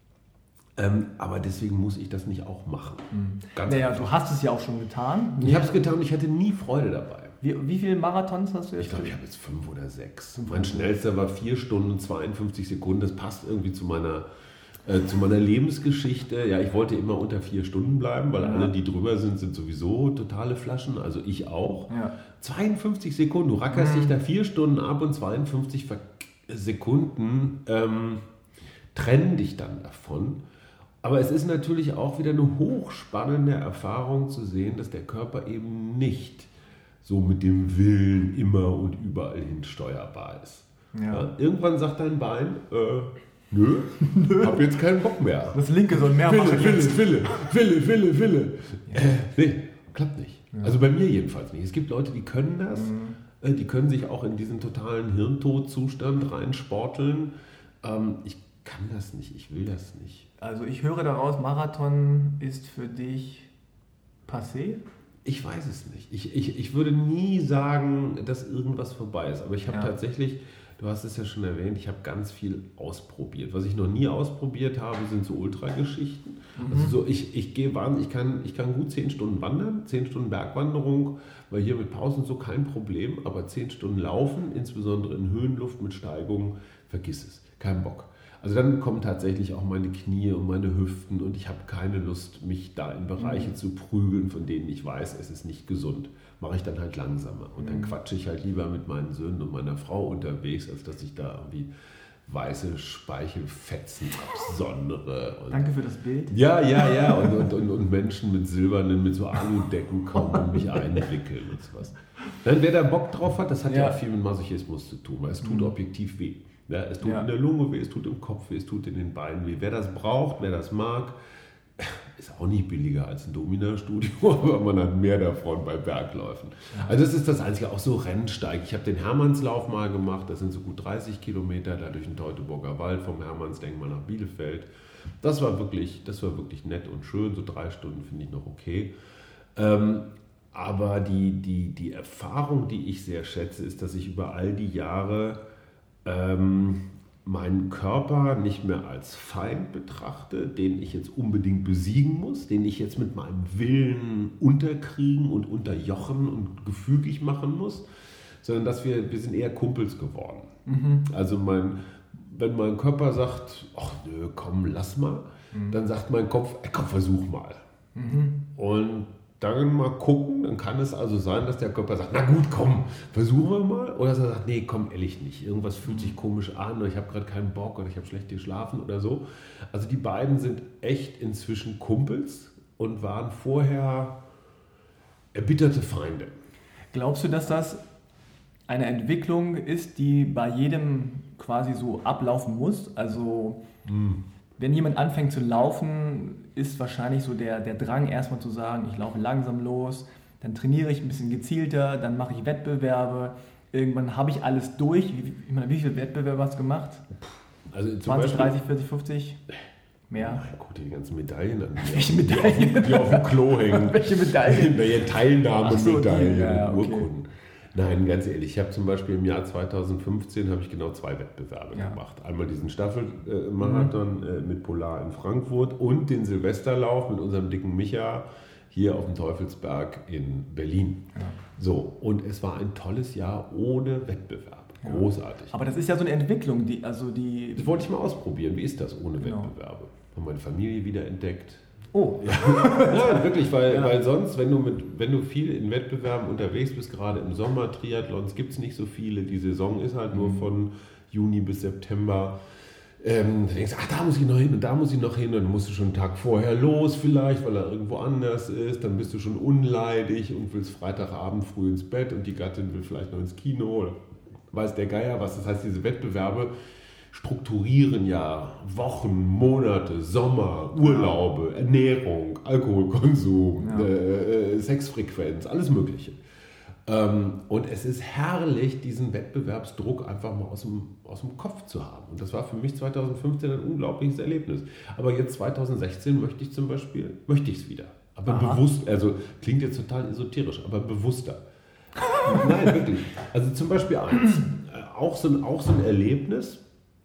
Ähm, aber deswegen muss ich das nicht auch machen. Mhm. Ganz naja, einfach. Du hast es ja auch schon getan. Ich habe es getan und ich hatte nie Freude dabei. Wie, wie viele Marathons hast du jetzt? Ich glaube, ich habe jetzt fünf oder sechs. Mein schnellster war vier Stunden zweiundfünfzig Sekunden. Das passt irgendwie zu meiner, äh, zu meiner Lebensgeschichte. Ja, ich wollte immer unter vier Stunden bleiben, weil ja. alle, die drüber sind, sind sowieso totale Flaschen. Also ich auch. Ja. zweiundfünfzig Sekunden. Du rackerst mhm. dich da vier Stunden ab und zweiundfünfzig Sekunden ähm, trennen dich dann davon. Aber es ist natürlich auch wieder eine hochspannende Erfahrung zu sehen, dass der Körper eben nicht so mit dem Willen immer und überall hin steuerbar ist. Ja. Ja, irgendwann sagt dein Bein, äh, nö, hab jetzt keinen Bock mehr. Das linke soll mehr Wille, machen. Wille, jetzt. Wille, Wille, Wille, Wille. Ja. Äh, nee, klappt nicht. Ja. Also bei mir jedenfalls nicht. Es gibt Leute, die können das. Mhm. Die können sich auch in diesen totalen Hirntodzustand reinsporteln. Ähm, ich kann das nicht, ich will das nicht. Also ich höre daraus, Marathon ist für dich passé? Ich weiß es nicht. Ich, ich, ich würde nie sagen, dass irgendwas vorbei ist. Aber ich habe Ja. tatsächlich, du hast es ja schon erwähnt, ich habe ganz viel ausprobiert. Was ich noch nie ausprobiert habe, sind so Ultrageschichten. Mhm. Also so, ich, ich gehe wandern, ich kann, ich kann gut zehn Stunden wandern, zehn Stunden Bergwanderung, weil hier mit Pausen so kein Problem, aber zehn Stunden laufen, insbesondere in Höhenluft mit Steigungen, vergiss es. Kein Bock. Also dann kommen tatsächlich auch meine Knie und meine Hüften und ich habe keine Lust, mich da in Bereiche mhm. zu prügeln, von denen ich weiß, es ist nicht gesund. Mache ich dann halt langsamer. Und dann quatsche ich halt lieber mit meinen Söhnen und meiner Frau unterwegs, als dass ich da irgendwie weiße Speichelfetzen absondere. Und Danke für das Bild. Ja, ja, ja. Und, und, und, und Menschen mit silbernen, mit so Aludecken kommen und mich einwickeln und sowas. Dann, wer da Bock drauf hat, das hat ja, ja auch viel mit Masochismus zu tun, weil es tut mhm. objektiv weh. Ja, es tut ja. in der Lunge weh, es tut im Kopf weh, es tut in den Beinen weh. Wer das braucht, wer das mag, ist auch nicht billiger als ein Domina-Studio, aber man hat mehr davon bei Bergläufen. Also das ist das Einzige, auch so Rennsteig. Ich habe den Hermannslauf mal gemacht, das sind so gut dreißig Kilometer, da durch den Teutoburger Wald vom Hermannsdenkmal nach Bielefeld. Das war wirklich, das war wirklich nett und schön, so drei Stunden finde ich noch okay. Ähm, aber die, die, die Erfahrung, die ich sehr schätze, ist, dass ich über all die Jahre ähm, meinen Körper nicht mehr als Feind betrachte, den ich jetzt unbedingt besiegen muss, den ich jetzt mit meinem Willen unterkriegen und unterjochen und gefügig machen muss, sondern dass wir, wir sind eher Kumpels geworden. Mhm. Also mein, wenn mein Körper sagt, ach nö, komm, lass mal, mhm. dann sagt mein Kopf, ey, komm, versuch mal. Mhm. Und dann mal gucken, dann kann es also sein, dass der Körper sagt, na gut, komm, versuchen wir mal. Oder dass er sagt, nee, komm, ehrlich nicht. Irgendwas fühlt sich komisch an oder ich habe gerade keinen Bock oder ich habe schlecht geschlafen oder so. Also die beiden sind echt inzwischen Kumpels und waren vorher erbitterte Feinde. Glaubst du, dass das eine Entwicklung ist, die bei jedem quasi so ablaufen muss? Also hm. wenn jemand anfängt zu laufen, ist wahrscheinlich so der, der Drang erstmal zu sagen, ich laufe langsam los, dann trainiere ich ein bisschen gezielter, dann mache ich Wettbewerbe, irgendwann habe ich alles durch. Wie, ich meine, wie viele Wettbewerbe hast du gemacht? Also zum zwanzig, Beispiel, dreißig, vierzig, fünfzig? Mehr? Oh, guck dir die ganzen Medaillen an, die, Welche Medaillen? Die, auf, die auf dem Klo hängen. Welche Medaillen? Welche Teilnahmemedaillen, so, ja, okay. Urkunden. Nein, ganz ehrlich, ich habe zum Beispiel im Jahr zweitausendfünfzehn habe ich genau zwei Wettbewerbe ja. gemacht. Einmal diesen Staffelmarathon mhm. mit Polar in Frankfurt und den Silvesterlauf mit unserem dicken Micha hier auf dem Teufelsberg in Berlin. Ja. So, und es war ein tolles Jahr ohne Wettbewerb. Ja. Großartig. Aber das ist ja so eine Entwicklung, die, also die... Das wollte ich mal ausprobieren. Wie ist das ohne genau. Wettbewerbe? Habe meine Familie wieder entdeckt. Oh. Ja, ja wirklich, weil, ja. weil sonst, wenn du, mit, wenn du viel in Wettbewerben unterwegs bist, gerade im Sommer, Triathlons gibt es nicht so viele, die Saison ist halt nur von Juni bis September. Ähm, da denkst du, ach, da muss ich noch hin und da muss ich noch hin, und dann musst du schon einen Tag vorher los vielleicht, weil er irgendwo anders ist, dann bist du schon unleidig und willst Freitagabend früh ins Bett und die Gattin will vielleicht noch ins Kino oder weiß der Geier was. Das heißt, diese Wettbewerbe strukturieren ja Wochen, Monate, Sommer, Urlaube, Ernährung, Alkoholkonsum, ja. äh, Sexfrequenz, alles Mögliche. Ähm, und es ist herrlich, diesen Wettbewerbsdruck einfach mal aus dem, aus dem Kopf zu haben. Und das war für mich zweitausendfünfzehn ein unglaubliches Erlebnis. Aber jetzt zweitausendsechzehn möchte ich zum Beispiel, möchte ich es wieder. Aber Aha. bewusst, also klingt jetzt total esoterisch, aber bewusster. Nein, wirklich. Also zum Beispiel eins, auch so ein, auch so ein Erlebnis,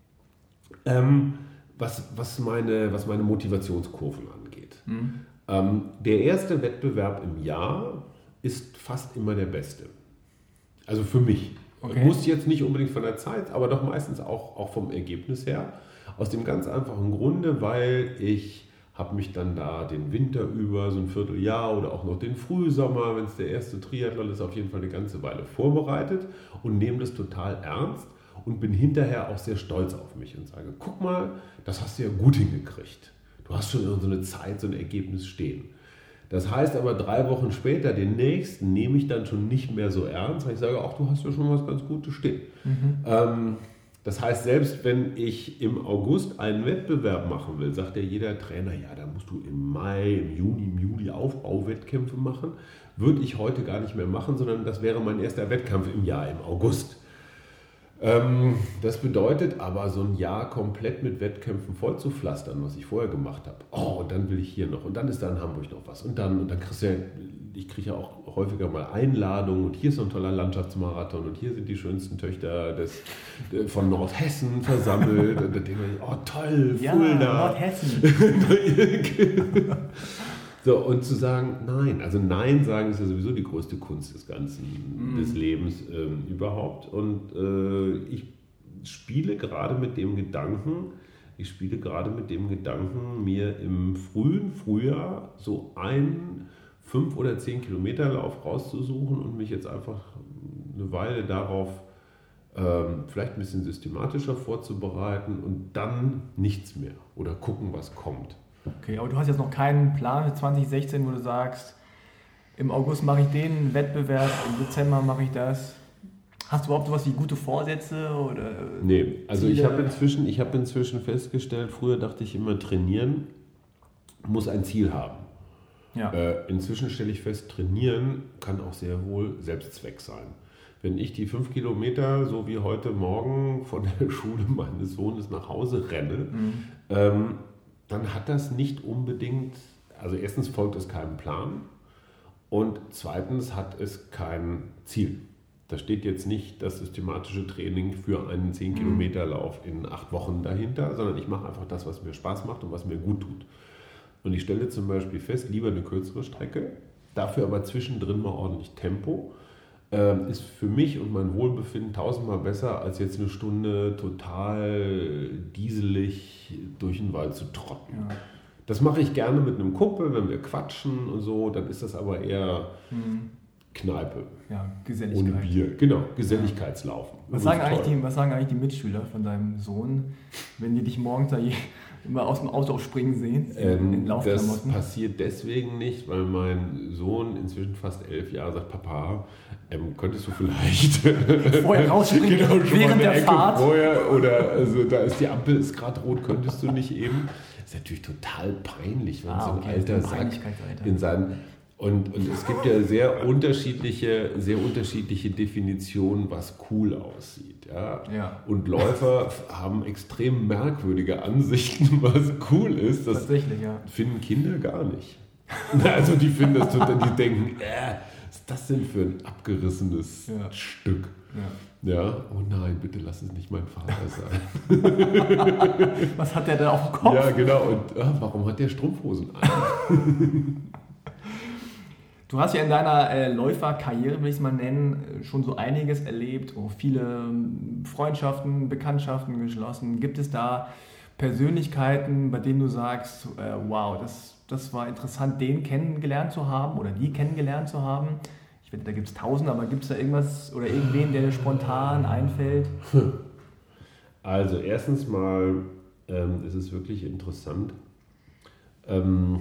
Ähm, was, was, meine, was meine Motivationskurven angeht. Mhm. Ähm, der erste Wettbewerb im Jahr ist fast immer der beste. Also für mich. Okay. Muss jetzt nicht unbedingt von der Zeit, aber doch meistens auch, auch vom Ergebnis her. Aus dem ganz einfachen Grunde, weil ich habe mich dann da den Winter über, so ein Vierteljahr oder auch noch den Frühsommer, wenn es der erste Triathlon ist, auf jeden Fall eine ganze Weile vorbereitet und nehme das total ernst. Und bin hinterher auch sehr stolz auf mich und sage, guck mal, das hast du ja gut hingekriegt. Du hast schon so eine Zeit, so ein Ergebnis stehen. Das heißt aber, drei Wochen später, den nächsten, nehme ich dann schon nicht mehr so ernst, weil ich sage, ach, du hast ja schon was ganz Gutes stehen. Mhm. Ähm, das heißt, selbst wenn ich im August einen Wettbewerb machen will, sagt ja jeder Trainer, ja, da musst du im Mai, im Juni, im Juli Aufbauwettkämpfe machen. Würde ich heute gar nicht mehr machen, sondern das wäre mein erster Wettkampf im Jahr, im August. Ähm, das bedeutet aber, so ein Jahr komplett mit Wettkämpfen voll zu pflastern, was ich vorher gemacht habe. Oh, und dann will ich hier noch und dann ist da in Hamburg noch was. Und dann, und dann kriegst du ja, ich kriege ja auch häufiger mal Einladungen und hier ist so ein toller Landschaftsmarathon und hier sind die schönsten Töchter des, von Nordhessen versammelt. Und dann denke ich, oh toll, Fulda. Ja, Nordhessen. So, und zu sagen, nein, also Nein sagen ist ja sowieso die größte Kunst des Ganzen, mm. des Lebens ähm, überhaupt. Und äh, ich spiele gerade mit dem Gedanken, ich spiele gerade mit dem Gedanken, mir im frühen Frühjahr so einen fünf oder zehn Kilometer Lauf rauszusuchen und mich jetzt einfach eine Weile darauf ähm, vielleicht ein bisschen systematischer vorzubereiten und dann nichts mehr oder gucken, was kommt. Okay, aber du hast jetzt noch keinen Plan für zwanzig sechzehn, wo du sagst, im August mache ich den Wettbewerb, im Dezember mache ich das. Hast du überhaupt sowas wie gute Vorsätze? Oder nee, also Ziele? ich habe inzwischen, ich habe inzwischen festgestellt, früher dachte ich immer, trainieren muss ein Ziel haben. Ja. Äh, inzwischen stelle ich fest, trainieren kann auch sehr wohl Selbstzweck sein. Wenn ich die fünf Kilometer, so wie heute Morgen, von der Schule meines Sohnes nach Hause renne, mhm. ähm, dann hat das nicht unbedingt, also erstens folgt es keinem Plan und zweitens hat es kein Ziel. Da steht jetzt nicht das systematische Training für einen zehn Kilometer Lauf in acht Wochen dahinter, sondern ich mache einfach das, was mir Spaß macht und was mir gut tut. Und ich stelle zum Beispiel fest, lieber eine kürzere Strecke, dafür aber zwischendrin mal ordentlich Tempo, äh, ist für mich und mein Wohlbefinden tausendmal besser, als jetzt eine Stunde total dieselig durch den Wald zu trotten. Ja. Das mache ich gerne mit einem Kumpel, wenn wir quatschen und so, dann ist das aber eher hm. Kneipe. Ja, Geselligkeit. Ohne Bier, genau, Geselligkeitslaufen. Ja. Was, sagen eigentlich die, was sagen eigentlich die Mitschüler von deinem Sohn, wenn die dich morgens da je, immer aus dem Auto springen sehen? Ähm, in das passiert deswegen nicht, weil mein Sohn inzwischen fast elf Jahre sagt, Papa, ähm, könntest du vielleicht vorher rausspringen, genau, während der Ecke Fahrt? Vorher, oder also da ist die Ampel, ist gerade rot, könntest du nicht eben? Das ist natürlich total peinlich, wenn ah, so ein okay, alter Sack in seinen... Und, und es gibt ja sehr unterschiedliche, sehr unterschiedliche Definitionen, was cool aussieht. Ja? Ja. Und Läufer haben extrem merkwürdige Ansichten, was cool ist. Das Tatsächlich, ja. finden Kinder gar nicht. Also die finden das total, die denken, äh, was ist das denn für ein abgerissenes ja. Stück? Ja. Ja, oh nein, bitte lass es nicht mein Vater sein. Was hat der da auf dem Kopf? Ja, genau. Und äh, warum hat der Strumpfhosen an? Du hast ja in deiner äh, Läuferkarriere, will ich es mal nennen, schon so einiges erlebt, oh, viele Freundschaften, Bekanntschaften geschlossen. Gibt es da Persönlichkeiten, bei denen du sagst, äh, wow, das, das war interessant, den kennengelernt zu haben oder die kennengelernt zu haben? Ich wette, da gibt es tausend, aber gibt es da irgendwas oder irgendwen, der dir spontan einfällt? Also erstens mal ähm, ist es wirklich interessant, ähm,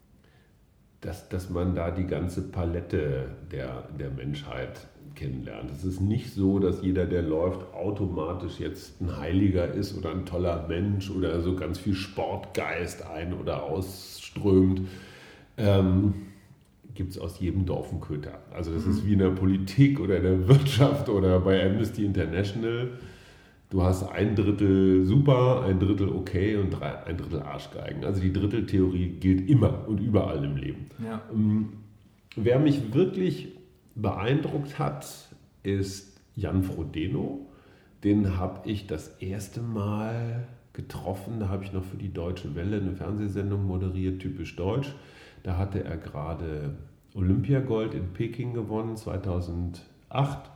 Dass, dass man da die ganze Palette der, der Menschheit kennenlernt. Es ist nicht so, dass jeder, der läuft, automatisch jetzt ein Heiliger ist oder ein toller Mensch oder so ganz viel Sportgeist ein- oder ausströmt. Ähm, gibt es aus jedem Dorf einen Köter. Also das mhm. ist wie in der Politik oder in der Wirtschaft oder bei Amnesty International. Du hast ein Drittel super, ein Drittel okay und drei, ein Drittel Arschgeigen. Also die Dritteltheorie gilt immer und überall im Leben. Ja. Wer mich wirklich beeindruckt hat, ist Jan Frodeno. Den habe ich das erste Mal getroffen. Da habe ich noch für die Deutsche Welle eine Fernsehsendung moderiert, typisch deutsch. Da hatte er gerade Olympiagold in Peking gewonnen, zweitausendacht.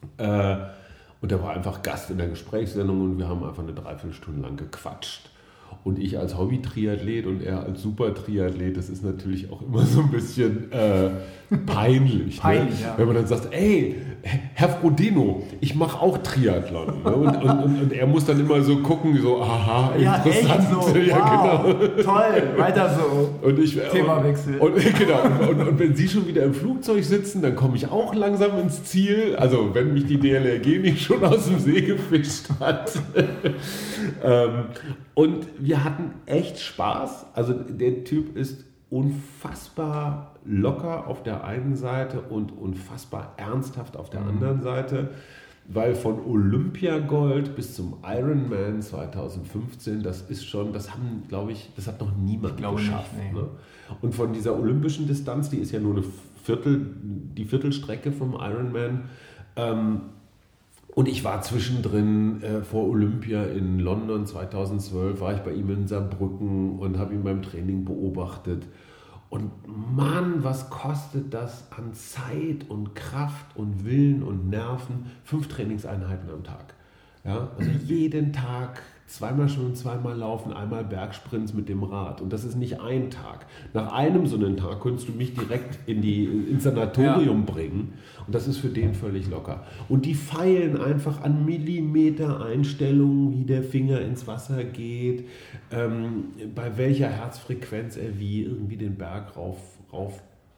Äh, Und er war einfach Gast in der Gesprächssendung und wir haben einfach eine Dreiviertelstunde lang gequatscht. Und ich als Hobby-Triathlet und er als Super-Triathlet, das ist natürlich auch immer so ein bisschen äh, peinlich. Peinlich, ne? ja. Wenn man dann sagt, ey, Herr Frodeno, ich mache auch Triathlon. Ne? Und, und, und, und er muss dann immer so gucken, so, aha, Ja, interessant. echt so, ja, wow, genau. toll, weiter so. Und ich, Themawechsel. Und, und, genau, und, und, und wenn Sie schon wieder im Flugzeug sitzen, dann komme ich auch langsam ins Ziel. Also wenn mich die D L R G nicht schon aus dem See gefischt hat. ähm, und wir hatten echt Spaß. Also der Typ ist unfassbar locker auf der einen Seite und unfassbar ernsthaft auf der mhm. anderen Seite. Weil von Olympiagold bis zum Ironman zwanzig fünfzehn, das ist schon, das haben, glaube ich, das hat noch niemand geschafft. Nicht, nee. Ne? Und von dieser olympischen Distanz, die ist ja nur eine Viertel, die Viertelstrecke vom Ironman. Ähm, und ich war zwischendrin äh, vor Olympia in London zweitausendzwölf, war ich bei ihm in Saarbrücken und habe ihn beim Training beobachtet. Und Mann, was kostet das an Zeit und Kraft und Willen und Nerven? Fünf Trainingseinheiten am Tag. Ja, also jeden Tag zweimal schwimmen, zweimal laufen, einmal Bergsprints mit dem Rad. Und das ist nicht ein Tag. Nach einem so einen Tag könntest du mich direkt in die, ins Sanatorium ja. bringen. Und das ist für den völlig locker. Und die feilen einfach an Millimeter-Einstellungen, wie der Finger ins Wasser geht, ähm, bei welcher Herzfrequenz er wie irgendwie den Berg rauf, rauf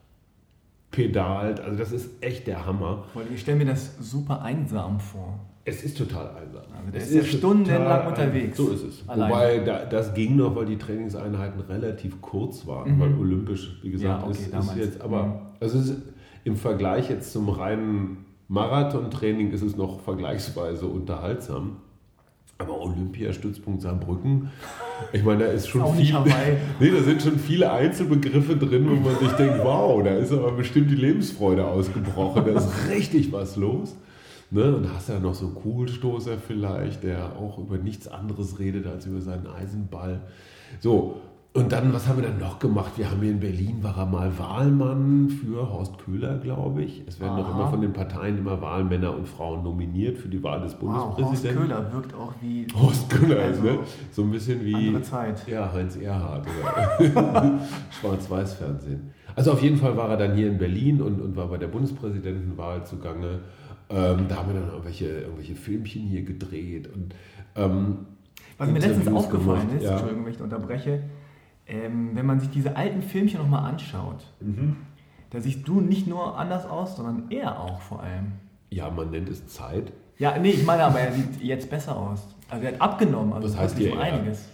pedalt. Also das ist echt der Hammer. Ich stelle mir das super einsam vor. Es ist total einsam. Also der es ist ja stundenlang unterwegs. So ist es. Allein. Wobei da, das ging noch, weil die Trainingseinheiten relativ kurz waren. Mhm. Weil olympisch, wie gesagt, ja, okay, ist, ist jetzt. Aber mhm. also es ist, im Vergleich jetzt zum reinen Marathontraining ist es noch vergleichsweise unterhaltsam. Aber Olympiastützpunkt Saarbrücken, ich meine, da ist schon ist viel. Nee, da sind schon viele Einzelbegriffe drin, wo man sich denkt, wow, da ist aber bestimmt die Lebensfreude ausgebrochen. Da ist richtig was los. Ne? Und da hast du ja noch so einen Kugelstoßer vielleicht, der auch über nichts anderes redet als über seinen Eisenball. So, und dann, was haben wir dann noch gemacht? Wir haben hier in Berlin, war er mal Wahlmann für Horst Köhler, glaube ich. Es werden doch immer von den Parteien immer Wahlmänner und Frauen nominiert für die Wahl des Bundespräsidenten. Wow, Horst Köhler wirkt auch wie... Horst Köhler, also ne? So ein bisschen wie... Andere Zeit. Ja, Heinz Erhardt oder Schwarz-Weiß-Fernsehen. Also auf jeden Fall war er dann hier in Berlin und, und war bei der Bundespräsidentenwahl zugange. Ähm, da haben wir dann irgendwelche, irgendwelche Filmchen hier gedreht. Und, ähm, was mir letztens aufgefallen gemacht, ist, ja. Entschuldigung, wenn ich unterbreche, ähm, wenn man sich diese alten Filmchen nochmal anschaut, mhm. da siehst du nicht nur anders aus, sondern er auch vor allem. Ja, man nennt es Zeit. Ja, nee, ich meine aber, er sieht jetzt besser aus. Also er hat abgenommen, also das heißt hier um einiges.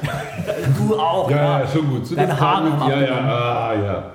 Du auch, ja. Ja, ja, schon gut. Zu Deine Haare haben ja, ja, ah, ja.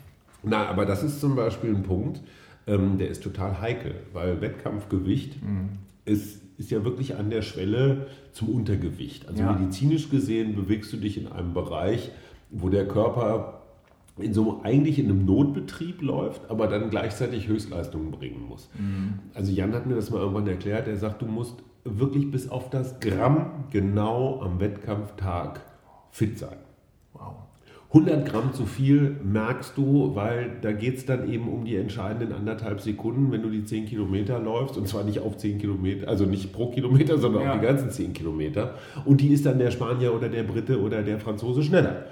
Na, aber das ist zum Beispiel ein Punkt, ähm, der ist total heikel, weil Wettkampfgewicht mhm. ist, ist ja wirklich an der Schwelle zum Untergewicht. Also ja. medizinisch gesehen bewegst du dich in einem Bereich, wo der Körper in so eigentlich in einem Notbetrieb läuft, aber dann gleichzeitig Höchstleistungen bringen muss. Mhm. Also Jan hat mir das mal irgendwann erklärt, er sagt, du musst wirklich bis auf das Gramm genau am Wettkampftag fit sein. Wow. hundert Gramm zu viel merkst du, weil da geht es dann eben um die entscheidenden anderthalb Sekunden, wenn du die zehn Kilometer läufst, und zwar nicht auf zehn Kilometer, also nicht pro Kilometer, sondern ja. auf die ganzen zehn Kilometer. Und die ist dann der Spanier oder der Brite oder der Franzose schneller.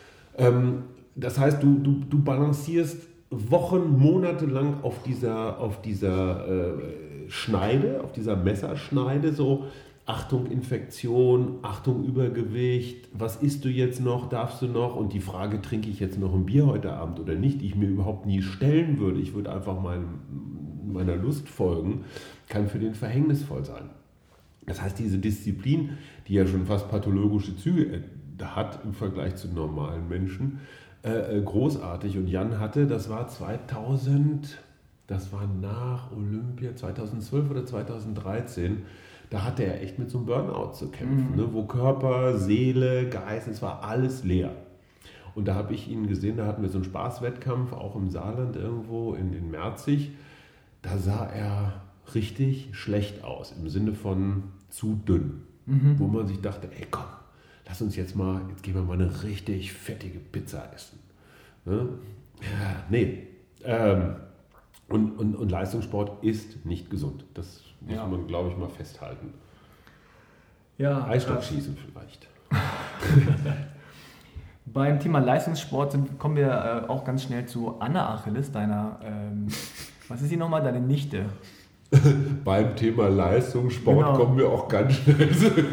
Ähm, das heißt, du, du, du balancierst Wochen, Monate lang auf dieser, auf dieser äh, Schneide, auf dieser Messerschneide so, Achtung Infektion, Achtung Übergewicht, was isst du jetzt noch, darfst du noch? Und die Frage, trinke ich jetzt noch ein Bier heute Abend oder nicht, die ich mir überhaupt nie stellen würde. Ich würde einfach mein, meiner Lust folgen, kann für den verhängnisvoll sein. Das heißt, diese Disziplin, die ja schon fast pathologische Züge hat im Vergleich zu normalen Menschen, äh, großartig. Und Jan hatte, das war zweitausend, das war nach Olympia, zweitausendzwölf oder zweitausenddreizehn, da hatte er echt mit so einem Burnout zu kämpfen, mhm. ne, wo Körper, Seele, Geist, es war alles leer. Und da habe ich ihn gesehen, da hatten wir so einen Spaßwettkampf, auch im Saarland irgendwo in, in Merzig. Da sah er richtig schlecht aus, im Sinne von zu dünn. Mhm. Wo man sich dachte, ey komm, lass uns jetzt mal, jetzt gehen wir mal eine richtig fettige Pizza essen. Ne? Ja, nee. Ähm, und, und, und Leistungssport ist nicht gesund. Das muss ja. man, glaube ich, mal festhalten. Ja, Eisstockschießen vielleicht. Beim Thema Leistungssport sind, kommen wir äh, auch ganz schnell zu Anna Achilles, deiner, ähm, was ist sie nochmal, deine Nichte? Beim Thema Leistungssport genau. kommen wir auch ganz schnell.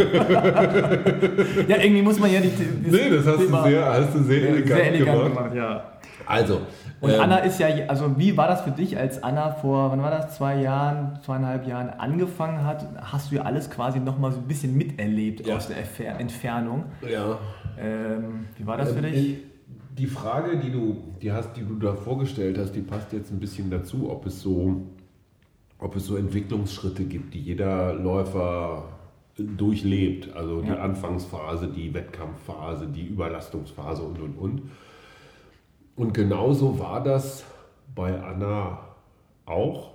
Ja, irgendwie muss man ja die. die nee, das hast Thema, du sehr, hast du sehr elegant, sehr elegant gemacht. gemacht ja. Also. Und ähm, Anna ist ja, also wie war das für dich, als Anna vor, wann war das, zwei Jahren, zweieinhalb Jahren angefangen hat? Hast du ja alles quasi nochmal so ein bisschen miterlebt ja. aus der Entfernung. Ja. Ähm, wie war das für ähm, dich? Die Frage, die du, die hast, die du da vorgestellt hast, die passt jetzt ein bisschen dazu, ob es so, ob es so Entwicklungsschritte gibt, die jeder Läufer durchlebt. Also die ja. Anfangsphase, die Wettkampfphase, die Überlastungsphase und, und, und. Und genauso war das bei Anna auch.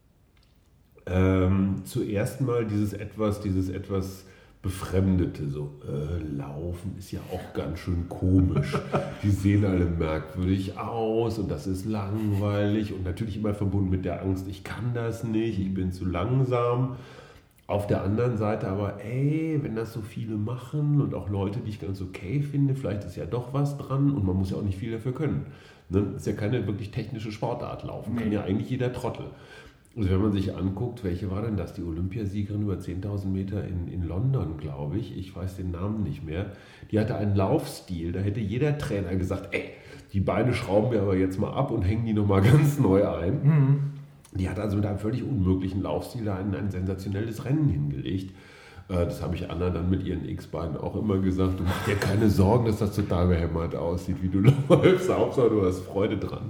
Ähm, zuerst mal dieses etwas, dieses etwas Befremdete, so äh, Laufen ist ja auch ganz schön komisch. Die sehen alle merkwürdig aus und das ist langweilig und natürlich immer verbunden mit der Angst, ich kann das nicht, ich bin zu langsam. Auf der anderen Seite aber, ey, wenn das so viele machen und auch Leute, die ich ganz okay finde, vielleicht ist ja doch was dran und man muss ja auch nicht viel dafür können. Ne? Das ist ja keine wirklich technische Sportart, Laufen, kann ja eigentlich jeder Trottel. Also wenn man sich anguckt, welche war denn das? Die Olympiasiegerin über zehntausend Meter in, in London, glaube ich, ich weiß den Namen nicht mehr, die hatte einen Laufstil, da hätte jeder Trainer gesagt, ey, die Beine schrauben wir aber jetzt mal ab und hängen die nochmal ganz neu ein. Mhm. Die hat also mit einem völlig unmöglichen Laufstil da ein, ein sensationelles Rennen hingelegt. Das habe ich Anna dann mit ihren X-Beinen auch immer gesagt. Du mach dir keine Sorgen, dass das total behämmert aussieht, wie du läufst. Hauptsache, du hast Freude dran.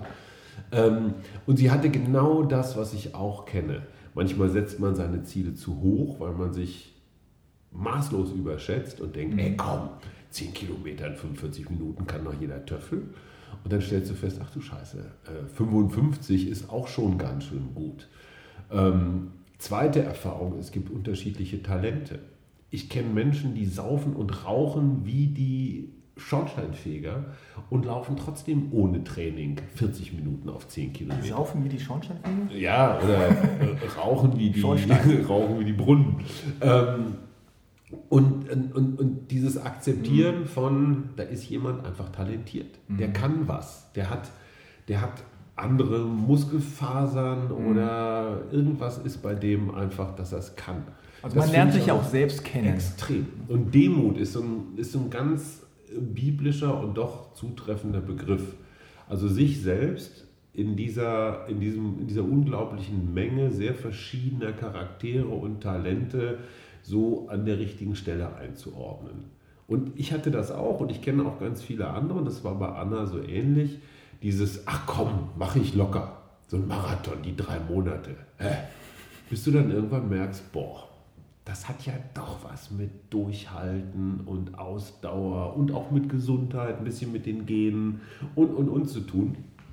Und sie hatte genau das, was ich auch kenne. Manchmal setzt man seine Ziele zu hoch, weil man sich maßlos überschätzt und denkt, ey komm, zehn Kilometer in fünfundvierzig Minuten kann noch jeder töffeln. Und dann stellst du fest, ach du Scheiße, fünfundfünfzig ist auch schon ganz schön gut. Ähm, zweite Erfahrung, es gibt unterschiedliche Talente. Ich kenne Menschen, die saufen und rauchen wie die Schornsteinfeger und laufen trotzdem ohne Training vierzig Minuten auf zehn Kilometer. Die saufen wie die Schornsteinfeger? Ja, oder äh, rauchen, wie die, rauchen wie die Brunnen. Ähm, Und, und, und dieses Akzeptieren von, da ist jemand einfach talentiert, mhm. der kann was, der hat, der hat andere Muskelfasern mhm. oder irgendwas ist bei dem einfach, dass er es kann. Also das man lernt sich ja auch selbst kennen. Extrem. Und Demut ist so ein, ist so ein ganz biblischer und doch zutreffender Begriff. Also sich selbst in dieser, in diesem, in dieser unglaublichen Menge sehr verschiedener Charaktere und Talente so an der richtigen Stelle einzuordnen. Und ich hatte das auch und ich kenne auch ganz viele andere und das war bei Anna so ähnlich, dieses, ach komm, mache ich locker, so ein Marathon, die drei Monate. Äh, bis du dann irgendwann merkst, boah, das hat ja doch was mit Durchhalten und Ausdauer und auch mit Gesundheit, ein bisschen mit den Genen und, und, und zu tun.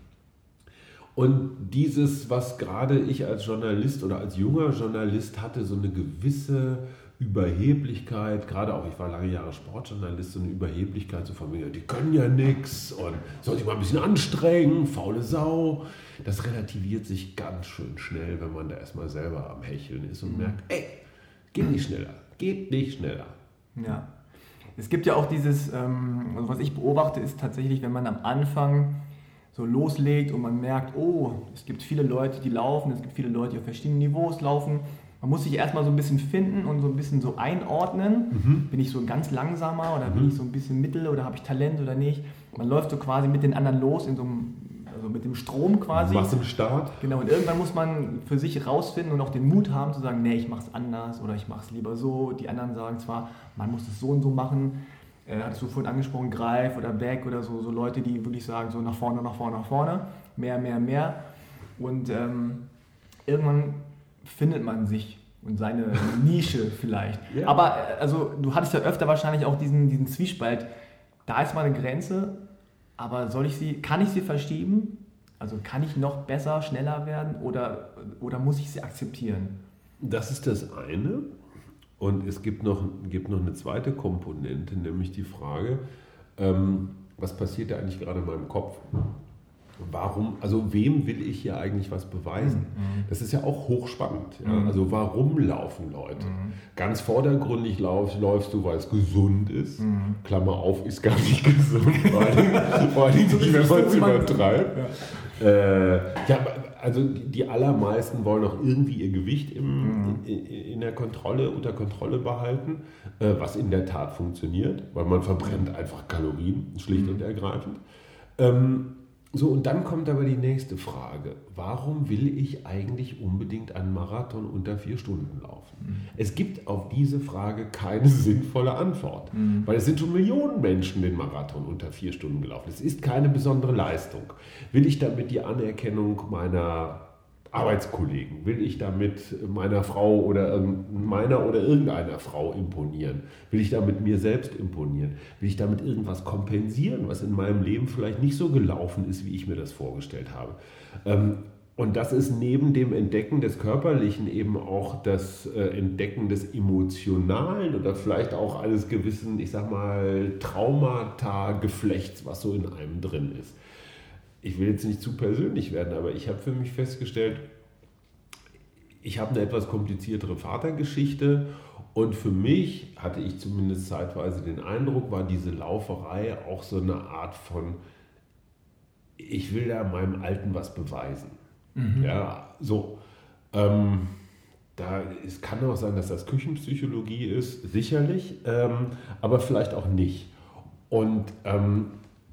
Und dieses, was gerade ich als Journalist oder als junger Journalist hatte, so eine gewisse Überheblichkeit, gerade auch, ich war lange Jahre Sportjournalist, so eine Überheblichkeit, so von mir, die können ja nichts und soll sich mal ein bisschen anstrengen, faule Sau. Das relativiert sich ganz schön schnell, wenn man da erstmal selber am Hecheln ist und merkt, ey, geht nicht schneller, geht nicht schneller. Ja, es gibt ja auch dieses, ähm, also was ich beobachte, ist tatsächlich, wenn man am Anfang so loslegt und man merkt, oh, es gibt viele Leute, die laufen, es gibt viele Leute, die auf verschiedenen Niveaus laufen. Man muss sich erstmal so ein bisschen finden und so ein bisschen so einordnen. Mhm. Bin ich so ganz langsamer oder mhm. bin ich so ein bisschen mittel oder habe ich Talent oder nicht? Man läuft so quasi mit den anderen los, in so einem, also mit dem Strom quasi. Du machst einen Start. Genau, und irgendwann muss man für sich rausfinden und auch den Mut haben zu sagen, nee, ich mache es anders oder ich mache es lieber so. Die anderen sagen zwar, man muss es so und so machen. Äh, hattest du vorhin angesprochen, Greif oder Beck oder so, so Leute, die wirklich sagen, so nach vorne, nach vorne, nach vorne, mehr, mehr, mehr. Und ähm, irgendwann findet man sich und seine Nische vielleicht. Ja. Aber also, du hattest ja öfter wahrscheinlich auch diesen, diesen Zwiespalt. Da ist mal eine Grenze, aber soll ich sie, kann ich sie verschieben? Also kann ich noch besser, schneller werden oder, oder muss ich sie akzeptieren? Das ist das eine. Und es gibt noch, gibt noch eine zweite Komponente, nämlich die Frage, ähm, was passiert da eigentlich gerade in meinem Kopf? warum, also wem will ich hier eigentlich was beweisen? Mhm. Das ist ja auch hochspannend. Ja? Mhm. Also warum laufen Leute? Mhm. Ganz vordergründig lauf, läufst du, weil es gesund ist. Mhm. Klammer auf, ist gar nicht gesund. Vor allem, vor allem nicht, wenn man es übertreibt. Ja. Äh, ja, also die allermeisten wollen auch irgendwie ihr Gewicht im, mhm. in, in der Kontrolle, unter Kontrolle behalten, äh, was in der Tat funktioniert, weil man verbrennt einfach Kalorien, schlicht mhm. und ergreifend. Ähm, so, und dann kommt aber die nächste Frage. Warum will ich eigentlich unbedingt einen Marathon unter vier Stunden laufen? Mhm. Es gibt auf diese Frage keine sinnvolle Antwort, mhm. weil es sind schon Millionen Menschen den Marathon unter vier Stunden gelaufen. Es ist keine besondere Leistung. Will ich damit die Anerkennung meiner Arbeitskollegen, will ich damit meiner Frau oder meiner oder irgendeiner Frau imponieren? Will ich damit mir selbst imponieren? Will ich damit irgendwas kompensieren, was in meinem Leben vielleicht nicht so gelaufen ist, wie ich mir das vorgestellt habe? Und das ist neben dem Entdecken des Körperlichen eben auch das Entdecken des Emotionalen oder vielleicht auch eines gewissen, ich sag mal, Traumata-Geflechts, was so in einem drin ist. Ich will jetzt nicht zu persönlich werden, aber ich habe für mich festgestellt, ich habe eine etwas kompliziertere Vatergeschichte und für mich, hatte ich zumindest zeitweise den Eindruck, war diese Lauferei auch so eine Art von, ich will da meinem Alten was beweisen. Mhm. Ja, so. Ähm, da, es kann auch sein, dass das Küchenpsychologie ist, sicherlich, ähm, aber vielleicht auch nicht. Und ähm,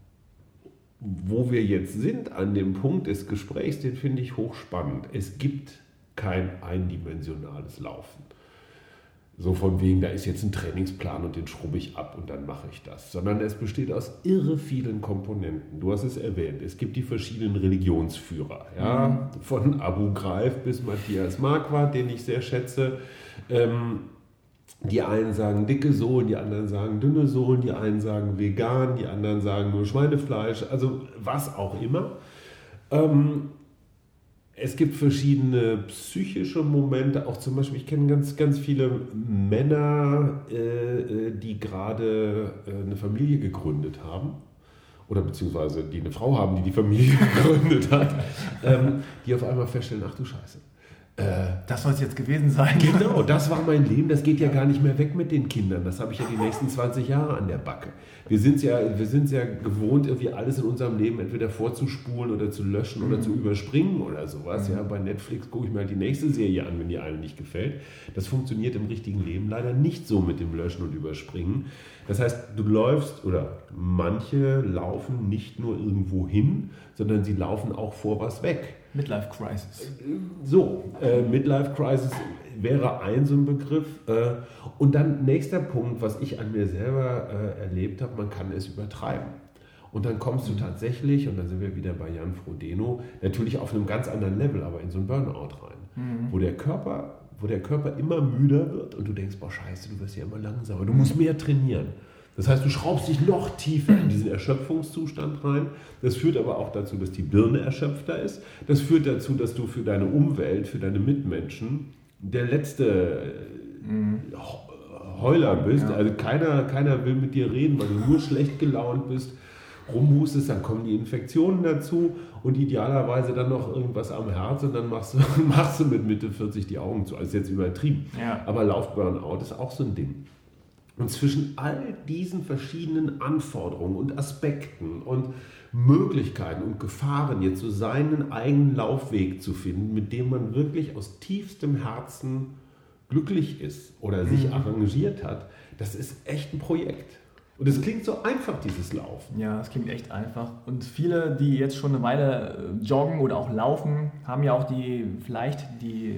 wo wir jetzt sind an dem Punkt des Gesprächs, den finde ich hochspannend. Es gibt kein eindimensionales Laufen. So von wegen, da ist jetzt ein Trainingsplan und den schrubbe ich ab und dann mache ich das. Sondern es besteht aus irre vielen Komponenten. Du hast es erwähnt, es gibt die verschiedenen Religionsführer. Ja? Mhm. Von Abu Ghraib bis Matthias Marquardt, den ich sehr schätze. Ähm, Die einen sagen dicke Sohlen, die anderen sagen dünne Sohlen, die einen sagen vegan, die anderen sagen nur Schweinefleisch, also was auch immer. Ähm, es gibt verschiedene psychische Momente, auch zum Beispiel, ich kenne ganz, ganz viele Männer, äh, die gerade äh, eine Familie gegründet haben. Oder beziehungsweise die eine Frau haben, die die Familie gegründet hat, ähm, die auf einmal feststellen, ach du Scheiße. Das soll es jetzt gewesen sein. Genau, das war mein Leben, das geht ja gar nicht mehr weg mit den Kindern. Das habe ich ja die nächsten zwanzig Jahre an der Backe. Wir sind es ja, wir sind ja gewohnt, irgendwie alles in unserem Leben entweder vorzuspulen oder zu löschen oder mhm. zu überspringen oder sowas. Mhm. Ja, bei Netflix gucke ich mir halt die nächste Serie an, wenn die eine nicht gefällt. Das funktioniert im richtigen Leben leider nicht so mit dem Löschen und Überspringen. Das heißt, du läufst oder manche laufen nicht nur irgendwo hin, sondern sie laufen auch vor was weg. Midlife Crisis. So, äh, Midlife Crisis wäre ein so ein Begriff. Äh, und dann nächster Punkt, was ich an mir selber äh, erlebt habe, man kann es übertreiben. Und dann kommst du tatsächlich, und dann sind wir wieder bei Jan Frodeno, natürlich auf einem ganz anderen Level, aber in so ein Burnout rein, mhm. wo der Körper, wo der Körper immer müder wird und du denkst, boah scheiße, du wirst ja immer langsamer, du musst mehr trainieren. Das heißt, du schraubst dich noch tiefer in diesen Erschöpfungszustand rein. Das führt aber auch dazu, dass die Birne erschöpfter ist. Das führt dazu, dass du für deine Umwelt, für deine Mitmenschen der letzte Heuler bist. Ja. Also keiner, keiner will mit dir reden, weil du nur schlecht gelaunt bist, rumhustest, dann kommen die Infektionen dazu und idealerweise dann noch irgendwas am Herz und dann machst du, machst du mit Mitte vierzig die Augen zu. Also jetzt übertrieben. Ja. Aber Lauf-Burnout ist auch so ein Ding. Und zwischen all diesen verschiedenen Anforderungen und Aspekten und Möglichkeiten und Gefahren jetzt so seinen eigenen Laufweg zu finden, mit dem man wirklich aus tiefstem Herzen glücklich ist oder sich mhm. arrangiert hat, das ist echt ein Projekt. Und es klingt so einfach, dieses Laufen. Ja, es klingt echt einfach. Und viele, die jetzt schon eine Weile joggen oder auch laufen, haben ja auch die vielleicht die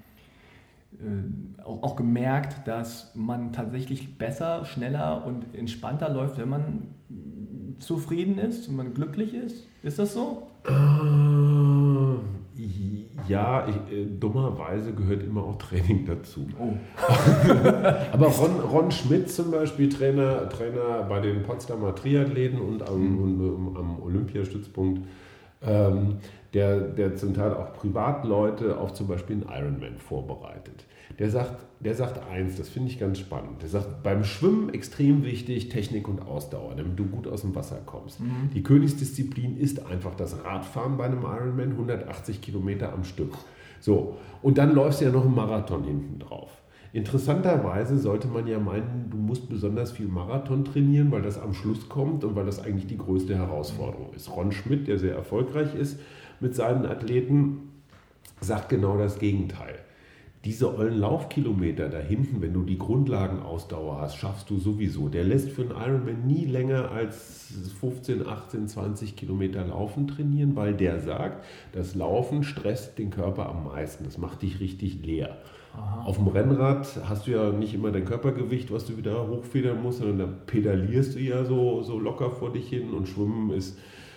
Äh, auch, auch gemerkt, dass man tatsächlich besser, schneller und entspannter läuft, wenn man zufrieden ist und man glücklich ist. Ist das so? Äh, ja, ich, äh, dummerweise gehört immer auch Training dazu. Oh. Aber Ron, Ron Schmidt zum Beispiel, Trainer, Trainer bei den Potsdamer Triathleten und am, mhm. und, um, am Olympiastützpunkt, ähm, der, der zum Teil auch Privatleute auf zum Beispiel einen Ironman vorbereitet. Der sagt, der sagt eins, das finde ich ganz spannend. Der sagt, beim Schwimmen extrem wichtig, Technik und Ausdauer, damit du gut aus dem Wasser kommst. Mhm. Die Königsdisziplin ist einfach das Radfahren bei einem Ironman, hundertachtzig Kilometer am Stück. So, und dann läufst du ja noch einen Marathon hinten drauf. Interessanterweise sollte man ja meinen, du musst besonders viel Marathon trainieren, weil das am Schluss kommt und weil das eigentlich die größte Herausforderung ist. Ron Schmidt, der sehr erfolgreich ist mit seinen Athleten, sagt genau das Gegenteil. Diese ollen Laufkilometer da hinten, wenn du die Grundlagenausdauer hast, schaffst du sowieso. Der lässt für einen Ironman nie länger als fünfzehn, achtzehn, zwanzig Kilometer Laufen trainieren, weil der sagt, das Laufen stresst den Körper am meisten. Das macht dich richtig leer. Aha. Auf dem Rennrad hast du ja nicht immer dein Körpergewicht, was du wieder hochfedern musst, sondern da pedalierst du ja so, so locker vor dich hin, und Schwimmen ist,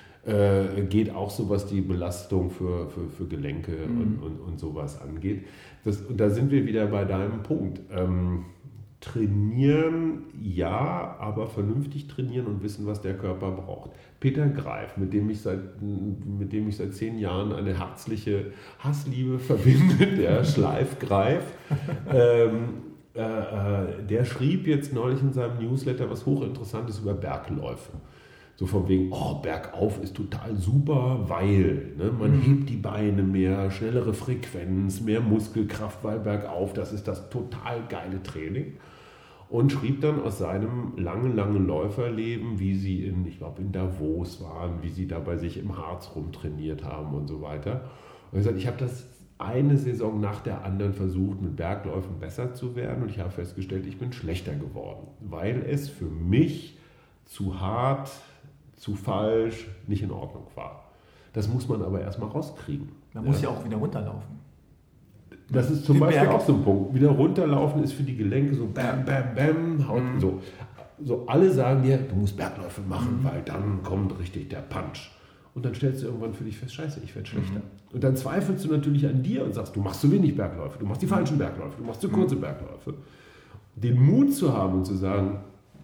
äh, geht auch so, was die Belastung für, für, für Gelenke mhm. und, und, und sowas angeht. Das, und da sind wir wieder bei deinem Punkt. Ähm, trainieren, ja, aber vernünftig trainieren und wissen, was der Körper braucht. Peter Greif, mit dem ich seit, mit dem ich seit zehn Jahren eine herzliche Hassliebe verbinde, der Schleif Greif, ähm, äh, äh, der schrieb jetzt neulich in seinem Newsletter was Hochinteressantes über Bergläufe. So von wegen, oh, bergauf ist total super, weil ne, man mhm. hebt die Beine mehr, schnellere Frequenz, mehr Muskelkraft, weil bergauf, das ist das total geile Training. Und schrieb dann aus seinem langen, langen Läuferleben, wie sie in, ich glaube, in Davos waren, wie sie da bei sich im Harz rumtrainiert haben und so weiter. Und ich sagte, ich habe das eine Saison nach der anderen versucht, mit Bergläufen besser zu werden, und ich habe festgestellt, ich bin schlechter geworden, weil es für mich zu hart, zu falsch, nicht in Ordnung war. Das muss man aber erstmal rauskriegen. Man muss ja auch wieder runterlaufen. Das ist zum Den Beispiel Berg. Auch so ein Punkt. Wieder runterlaufen ist für die Gelenke so bam, bam, bam. Haut, mhm. so. so. Alle sagen dir, du musst Bergläufe machen, mhm. weil dann kommt richtig der Punch. Und dann stellst du irgendwann für dich fest, scheiße, ich werde schlechter. Mhm. Und dann zweifelst du natürlich an dir und sagst, du machst zu wenig Bergläufe, du machst die falschen Bergläufe, du machst zu kurze mhm. Bergläufe. Den Mut zu haben und zu sagen,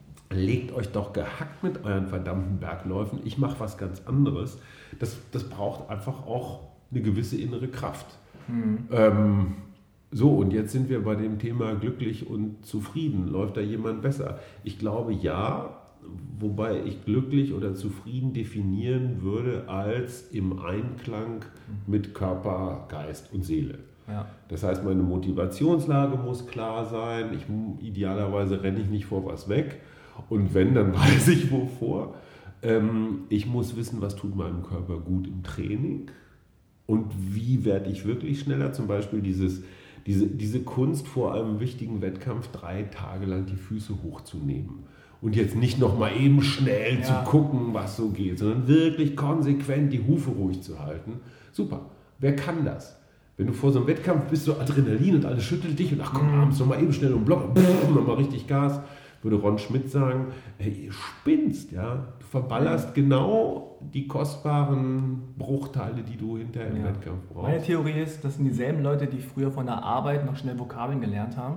legt euch doch gehackt mit euren verdammten Bergläufen, ich mache was ganz anderes. Das, das braucht einfach auch eine gewisse innere Kraft. Mhm. Ähm, so, und jetzt sind wir bei dem Thema glücklich und zufrieden. Läuft da jemand besser? Ich glaube, ja, wobei ich glücklich oder zufrieden definieren würde als im Einklang mit Körper, Geist und Seele. Ja. Das heißt, meine Motivationslage muss klar sein. Ich, idealerweise renne ich nicht vor was weg. Und wenn, dann weiß ich wovor. Ähm, ich muss wissen, was tut meinem Körper gut im Training und wie werde ich wirklich schneller. Zum Beispiel dieses, diese, diese Kunst vor einem wichtigen Wettkampf, drei Tage lang die Füße hochzunehmen. Und jetzt nicht noch mal eben schnell ja. zu gucken, was so geht, sondern wirklich konsequent die Hufe ruhig zu halten. Super. Wer kann das? Wenn du vor so einem Wettkampf bist, so Adrenalin und alles schüttelt dich und ach komm, abends noch mal eben schnell um Block, noch mal richtig Gas. Würde Ron Schmidt sagen, hey, ihr spinnst, ja. Du verballerst genau die kostbaren Bruchteile, die du hinterher im ja. Wettkampf brauchst. Meine Theorie ist, das sind dieselben Leute, die früher von der Arbeit noch schnell Vokabeln gelernt haben.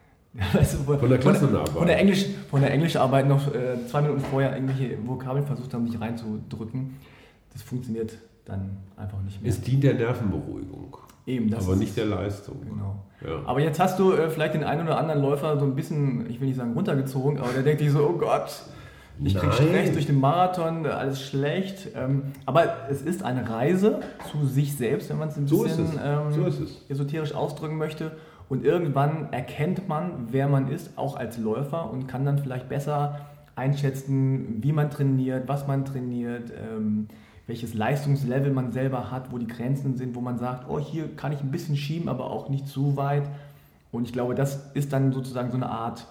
Weißt du, von, von der Klassenarbeit. Von der, Englisch, von der Englischarbeit noch äh, zwei Minuten vorher irgendwelche Vokabeln versucht haben, sich reinzudrücken. Das funktioniert dann einfach nicht mehr. Es dient der Nervenberuhigung. Eben, das aber ist nicht der Leistung. Genau. Ja. Aber jetzt hast du äh, vielleicht den einen oder anderen Läufer so ein bisschen, ich will nicht sagen runtergezogen, aber der denkt sich so, oh Gott, ich krieg Stress durch den Marathon, alles schlecht. Ähm, aber es ist eine Reise zu sich selbst, wenn man es ein so bisschen ist es. Ähm, so ist es. esoterisch ausdrücken möchte. Und irgendwann erkennt man, wer man ist, auch als Läufer, und kann dann vielleicht besser einschätzen, wie man trainiert, was man trainiert, ähm, welches Leistungslevel man selber hat, wo die Grenzen sind, wo man sagt, oh, hier kann ich ein bisschen schieben, aber auch nicht zu weit. Und ich glaube, das ist dann sozusagen so eine Art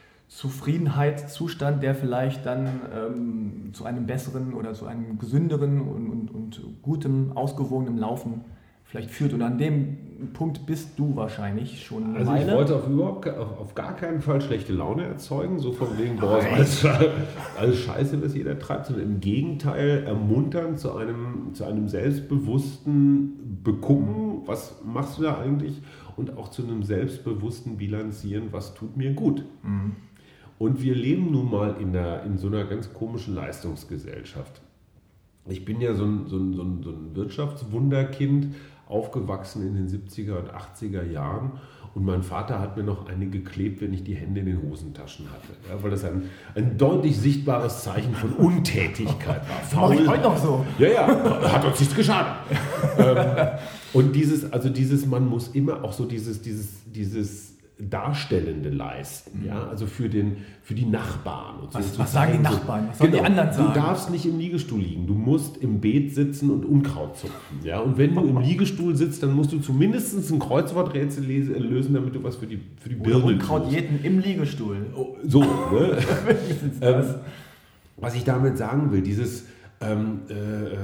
Zufriedenheitszustand, der vielleicht dann ähm, zu einem besseren oder zu einem gesünderen und, und, und gutem, ausgewogenen Laufen vielleicht führt. Und an dem Punkt bist du wahrscheinlich schon eine Also Weile. Ich wollte auf, überhaupt, auf, auf gar keinen Fall schlechte Laune erzeugen, so von wegen, boah, alles, alles scheiße, was jeder treibt, sondern im Gegenteil ermuntern zu einem, zu einem selbstbewussten Begucken, was machst du da eigentlich, und auch zu einem selbstbewussten Bilanzieren, was tut mir gut. Mhm. Und wir leben nun mal in, einer, in so einer ganz komischen Leistungsgesellschaft. ich bin ja so ein, so ein, so ein, so ein Wirtschaftswunderkind, aufgewachsen in den siebziger und achtziger Jahren. Und mein Vater hat mir noch eine geklebt, wenn ich die Hände in den Hosentaschen hatte. Ja, weil das ein, ein deutlich sichtbares Zeichen von Untätigkeit war. Das mache ich heute noch so. Ja, ja, hat uns nichts geschadet. ähm, und dieses, also dieses, man muss immer auch so dieses, dieses, dieses Darstellende leisten, ja, also für, den, für die Nachbarn. Und so was, was sagen die Nachbarn? Was sollen genau, die anderen sagen? Du darfst nicht im Liegestuhl liegen, du musst im Beet sitzen und Unkraut zupfen. Ja? Und wenn du im Liegestuhl sitzt, dann musst du zumindest ein Kreuzworträtsel lösen, damit du was für die, für die Birne tust. Unkraut jäten im Liegestuhl. Oh, so, ne? ähm, was ich damit sagen will, dieses, ähm, äh, äh,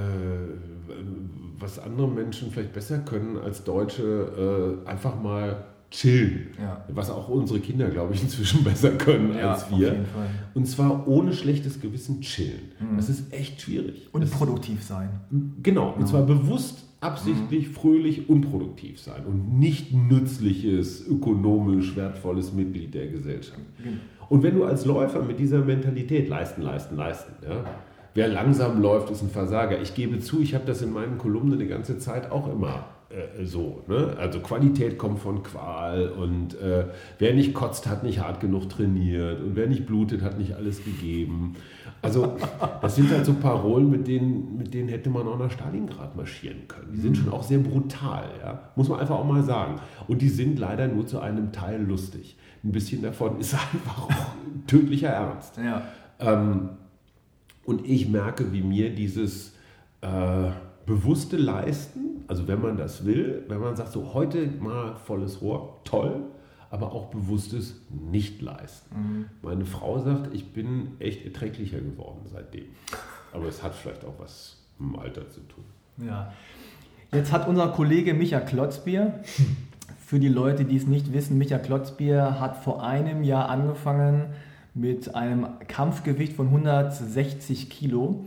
was andere Menschen vielleicht besser können als Deutsche, äh, einfach mal chillen, ja. Was auch unsere Kinder, glaube ich, inzwischen besser können ja, als wir. Auf jeden Fall. Und zwar ohne schlechtes Gewissen chillen. Mhm. Das ist echt schwierig. Und das produktiv sein. Genau, und ja. zwar bewusst, absichtlich, mhm. fröhlich, unproduktiv sein und nicht nützliches, ökonomisch wertvolles Mitglied der Gesellschaft. Mhm. Und wenn du als Läufer mit dieser Mentalität leisten, leisten, leisten, ja, wer langsam läuft, ist ein Versager. Ich gebe zu, ich habe das in meinen Kolumnen eine ganze Zeit auch immer äh, so. Ne? Also Qualität kommt von Qual und äh, wer nicht kotzt, hat nicht hart genug trainiert und wer nicht blutet, hat nicht alles gegeben. Also das sind halt so Parolen, mit denen, mit denen hätte man auch nach Stalingrad marschieren können. Die sind schon auch sehr brutal, ja? Muss man einfach auch mal sagen. Und die sind leider nur zu einem Teil lustig. Ein bisschen davon ist einfach auch tödlicher Ernst. Ja. Ähm, Und ich merke, wie mir dieses äh, bewusste Leisten, also wenn man das will, wenn man sagt, so heute mal volles Rohr, toll, aber auch bewusstes Nicht-Leisten. Mhm. Meine Frau sagt, ich bin echt erträglicher geworden seitdem. Aber es hat vielleicht auch was mit dem Alter zu tun. Ja. Jetzt hat unser Kollege Micha Klotzbier, für die Leute, die es nicht wissen, Micha Klotzbier hat vor einem Jahr angefangen mit einem Kampfgewicht von hundertsechzig Kilo.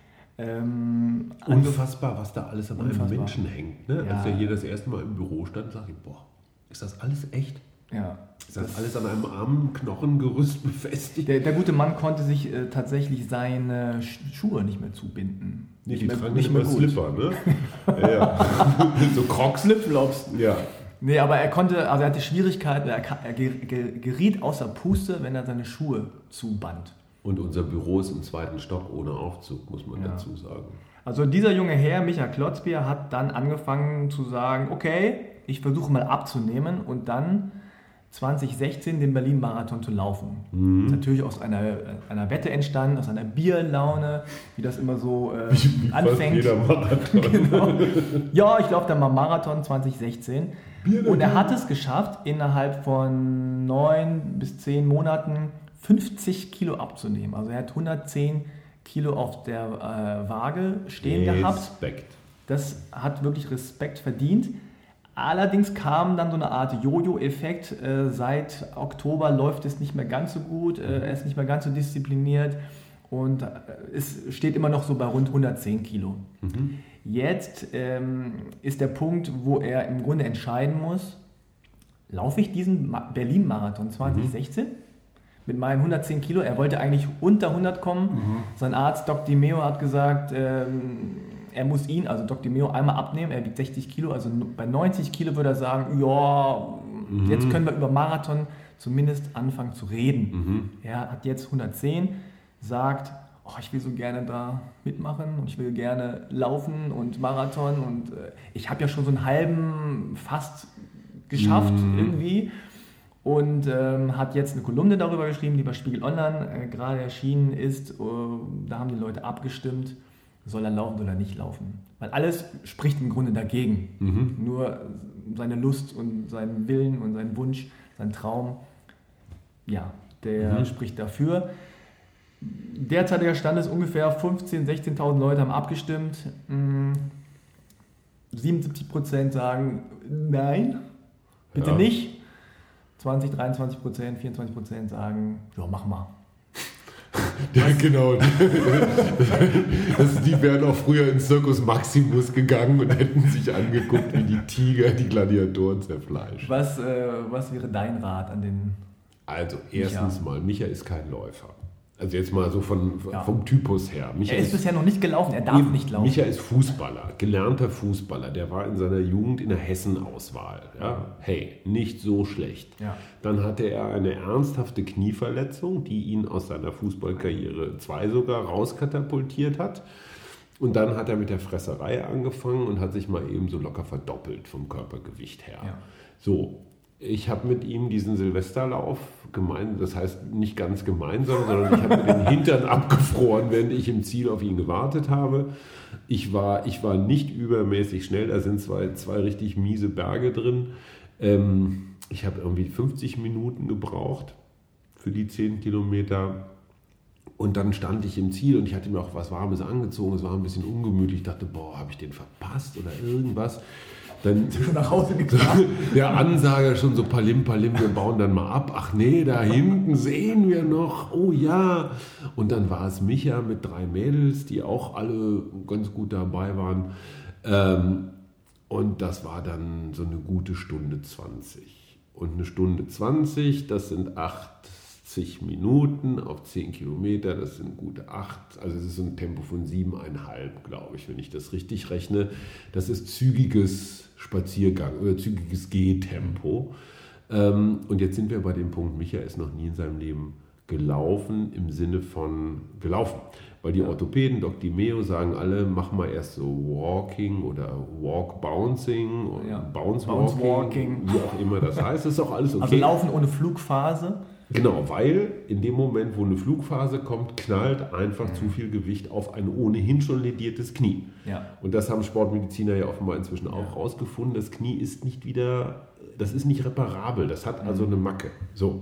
Ähm, Unfassbar, was da alles an unfassbar. einem Menschen hängt. Ne? Ja. Als er hier das erste Mal im Büro stand, sage ich, boah, ist das alles echt? Ja. Ist das, das alles an einem armen Knochengerüst befestigt? Der, der gute Mann konnte sich äh, tatsächlich seine Schuhe nicht mehr zubinden. Nicht, nicht die mehr, tragen nicht immer mehr gut. Slipper, ne? ja, ja. So Crocs. Flipflops. Ja. Nee, aber er konnte, also er hatte Schwierigkeiten, er, er geriet außer Puste, wenn er seine Schuhe zuband. Und unser Büro ist im zweiten Stock ohne Aufzug, muss man ja. dazu sagen. Also dieser junge Herr, Micha Klotzbier, hat dann angefangen zu sagen, okay, ich versuche mal abzunehmen und dann zwanzig sechzehn den Berlin-Marathon zu laufen. Mhm. Das ist natürlich aus einer, einer Wette entstanden, aus einer Bierlaune, wie das immer so äh, wie, wie anfängt. Fast jeder Marathon. Genau. Ja, ich laufe dann mal Marathon zwanzig sechzehn. Und er hat es geschafft, innerhalb von neun bis zehn Monaten fünfzig Kilo abzunehmen. Also er hat hundertzehn Kilo auf der äh, Waage stehen Respekt. gehabt. Respekt. Das hat wirklich Respekt verdient. Allerdings kam dann so eine Art Jojo-Effekt. Äh, seit Oktober läuft es nicht mehr ganz so gut, äh, er ist nicht mehr ganz so diszipliniert und äh, es steht immer noch so bei rund hundertzehn Kilo. Mhm. Jetzt ähm, ist der Punkt, wo er im Grunde entscheiden muss, laufe ich diesen Ma- Berlin-Marathon zwanzig sechzehn mhm. mit meinen hundertzehn Kilo? Er wollte eigentlich unter hundert kommen. Mhm. Sein Arzt Doc Di Meo hat gesagt, ähm, er muss ihn, also Doc Di Meo, einmal abnehmen. Er wiegt sechzig Kilo, also bei neunzig Kilo würde er sagen, ja, mhm. jetzt können wir über Marathon zumindest anfangen zu reden. Mhm. Er hat jetzt hundertzehn, sagt, oh, ich will so gerne da mitmachen und ich will gerne laufen und Marathon und äh, ich habe ja schon so einen halben fast geschafft mhm. irgendwie und ähm, hat jetzt eine Kolumne darüber geschrieben, die bei Spiegel Online äh, gerade erschienen ist. Äh, da haben die Leute abgestimmt, soll er laufen, soll er nicht laufen. Weil alles spricht im Grunde dagegen. Mhm. Nur seine Lust und sein Willen und sein Wunsch, sein Traum, ja, der mhm. spricht dafür. Derzeitiger Stand ist ungefähr fünfzehntausend, sechzehntausend Leute haben abgestimmt. siebenundsiebzig Prozent sagen nein, bitte ja. nicht. zwanzig, dreiundzwanzig Prozent, vierundzwanzig Prozent sagen, ja, mach mal. Ja, genau. Das, die wären auch früher ins Circus Maximus gegangen und hätten sich angeguckt, wie die Tiger die Gladiatoren zerfleischen. Was, äh, was wäre dein Rat an den Also, erstens Micha. mal, Micha ist kein Läufer. Also jetzt mal so von, ja. vom Typus her. Micha er ist, ist bisher noch nicht gelaufen, er darf eben, nicht laufen. Micha ist Fußballer, gelernter Fußballer. Der war in seiner Jugend in der Hessen-Auswahl. Ja? Hey, nicht so schlecht. Ja. Dann hatte er eine ernsthafte Knieverletzung, die ihn aus seiner Fußballkarriere zwei sogar rauskatapultiert hat. Und dann hat er mit der Fresserei angefangen und hat sich mal eben so locker verdoppelt vom Körpergewicht her. Ja. So. Ich habe mit ihm diesen Silvesterlauf gemein, das heißt nicht ganz gemeinsam, sondern ich habe mir den Hintern abgefroren, während ich im Ziel auf ihn gewartet habe. Ich war, ich war nicht übermäßig schnell, da sind zwei, zwei richtig miese Berge drin. Ähm, ich habe irgendwie fünfzig Minuten gebraucht für die zehn Kilometer. Und dann stand ich im Ziel und ich hatte mir auch was Warmes angezogen, es war ein bisschen ungemütlich. Ich dachte, boah, habe ich den verpasst oder irgendwas? Dann schon nach Hause gekommen. Der Ansager schon so palim, palim, wir bauen dann mal ab. Ach nee, da hinten sehen wir noch. Oh ja. Und dann war es Micha mit drei Mädels, die auch alle ganz gut dabei waren. Ähm, und das war dann so eine gute Stunde zwanzig. Und eine Stunde zwanzig, das sind achtzig Minuten auf zehn Kilometer, das sind gute acht. Also es ist so ein Tempo von siebeneinhalb, glaube ich, wenn ich das richtig rechne. Das ist zügiges Spaziergang oder zügiges Gehtempo. Ähm, und jetzt sind wir bei dem Punkt, Micha ist noch nie in seinem Leben gelaufen im Sinne von gelaufen. Weil die Orthopäden, Doc Di Meo, sagen alle, mach mal erst so Walking oder Walk Bouncing oder ja. Bounce, Bounce Walking, Walking, wie auch immer das heißt. Das ist auch alles okay. Also Laufen ohne Flugphase? Genau, weil in dem Moment, wo eine Flugphase kommt, knallt einfach mhm. zu viel Gewicht auf ein ohnehin schon lediertes Knie. Ja. Und das haben Sportmediziner ja offenbar inzwischen ja. auch rausgefunden. Das Knie ist nicht wieder, das ist nicht reparabel, das hat also eine Macke. So.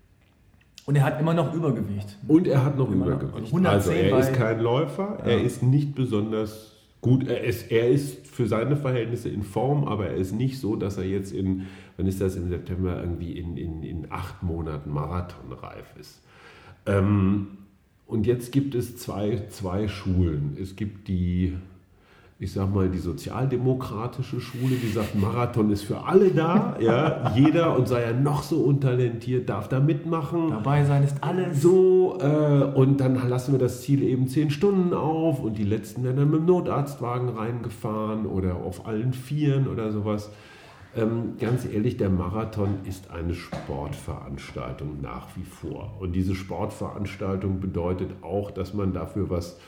Und er hat immer noch Übergewicht. Und er hat noch immer Übergewicht. Noch. Also er ist kein Läufer, ja. er ist nicht besonders gut, er ist, er ist für seine Verhältnisse in Form, aber er ist nicht so, dass er jetzt in, wann ist das, im September irgendwie in, in, in acht Monaten marathonreif ist. Ähm, und jetzt gibt es zwei, zwei Schulen. Es gibt die, ich sag mal, die sozialdemokratische Schule, die sagt, Marathon ist für alle da, ja, jeder und sei er noch so untalentiert, darf da mitmachen. Dabei sein ist alles. So, äh, und dann lassen wir das Ziel eben zehn Stunden auf und die letzten werden dann mit dem Notarztwagen reingefahren oder auf allen Vieren oder sowas. Ähm, ganz ehrlich, der Marathon ist eine Sportveranstaltung nach wie vor. Und diese Sportveranstaltung bedeutet auch, dass man dafür was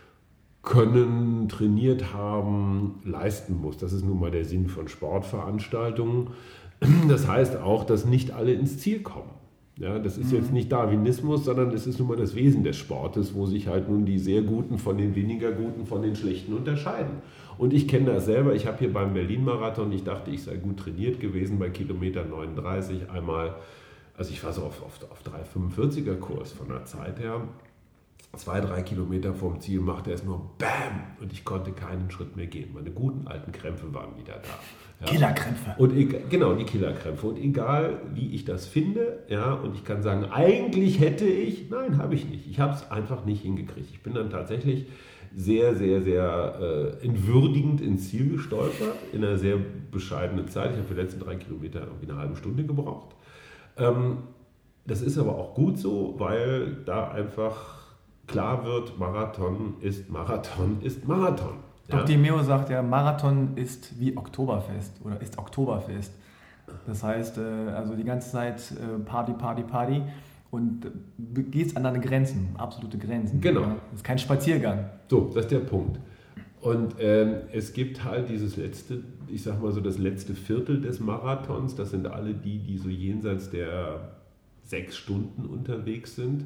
können, trainiert haben, leisten muss. Das ist nun mal der Sinn von Sportveranstaltungen. Das heißt auch, dass nicht alle ins Ziel kommen. Ja, das ist mhm. jetzt nicht Darwinismus, sondern es ist nun mal das Wesen des Sportes, wo sich halt nun die sehr Guten von den weniger Guten von den Schlechten unterscheiden. Und ich kenne das selber. Ich habe hier beim Berlin-Marathon, ich dachte, ich sei gut trainiert gewesen, bei Kilometer neununddreißig einmal, also ich war so auf, auf, auf drei fünfundvierziger Kurs von der Zeit her, zwei, drei Kilometer vom Ziel machte er es nur BAM und ich konnte keinen Schritt mehr gehen. Meine guten alten Krämpfe waren wieder da. Ja. Killerkrämpfe. Und egal, genau, die Killerkrämpfe. Und egal, wie ich das finde, ja, und ich kann sagen, eigentlich hätte ich, nein, habe ich nicht. Ich habe es einfach nicht hingekriegt. Ich bin dann tatsächlich sehr, sehr, sehr äh, entwürdigend ins Ziel gestolpert, in einer sehr bescheidenen Zeit. Ich habe für die letzten drei Kilometer irgendwie eine halbe Stunde gebraucht. Ähm, das ist aber auch gut so, weil da einfach klar wird, Marathon ist Marathon ist Marathon. Ja? Doc Di Meo sagt ja, Marathon ist wie Oktoberfest oder ist Oktoberfest. Das heißt, also die ganze Zeit Party, Party, Party und gehst an deine Grenzen, absolute Grenzen. Genau. Ja? Das ist kein Spaziergang. So, das ist der Punkt. Und ähm, es gibt halt dieses letzte, ich sag mal so das letzte Viertel des Marathons, das sind alle die, die so jenseits der sechs Stunden unterwegs sind.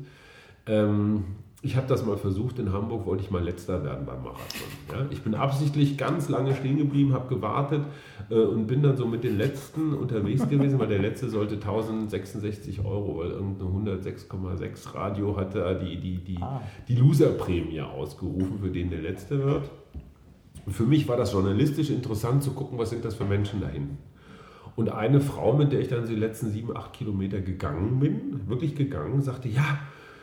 Ähm, Ich habe das mal versucht, in Hamburg wollte ich mal Letzter werden beim Marathon. Ja? Ich bin absichtlich ganz lange stehen geblieben, habe gewartet äh, und bin dann so mit den Letzten unterwegs gewesen, weil der Letzte sollte tausendsechsundsechzig Euro, weil irgendeine hundertsechs Komma sechs Radio hatte die, die, die, ah. die Loser-Prämie ausgerufen, für den der Letzte wird. Und für mich war das journalistisch interessant zu gucken, was sind das für Menschen da hinten. Und eine Frau, mit der ich dann die letzten sieben, acht Kilometer gegangen bin, wirklich gegangen, sagte, ja,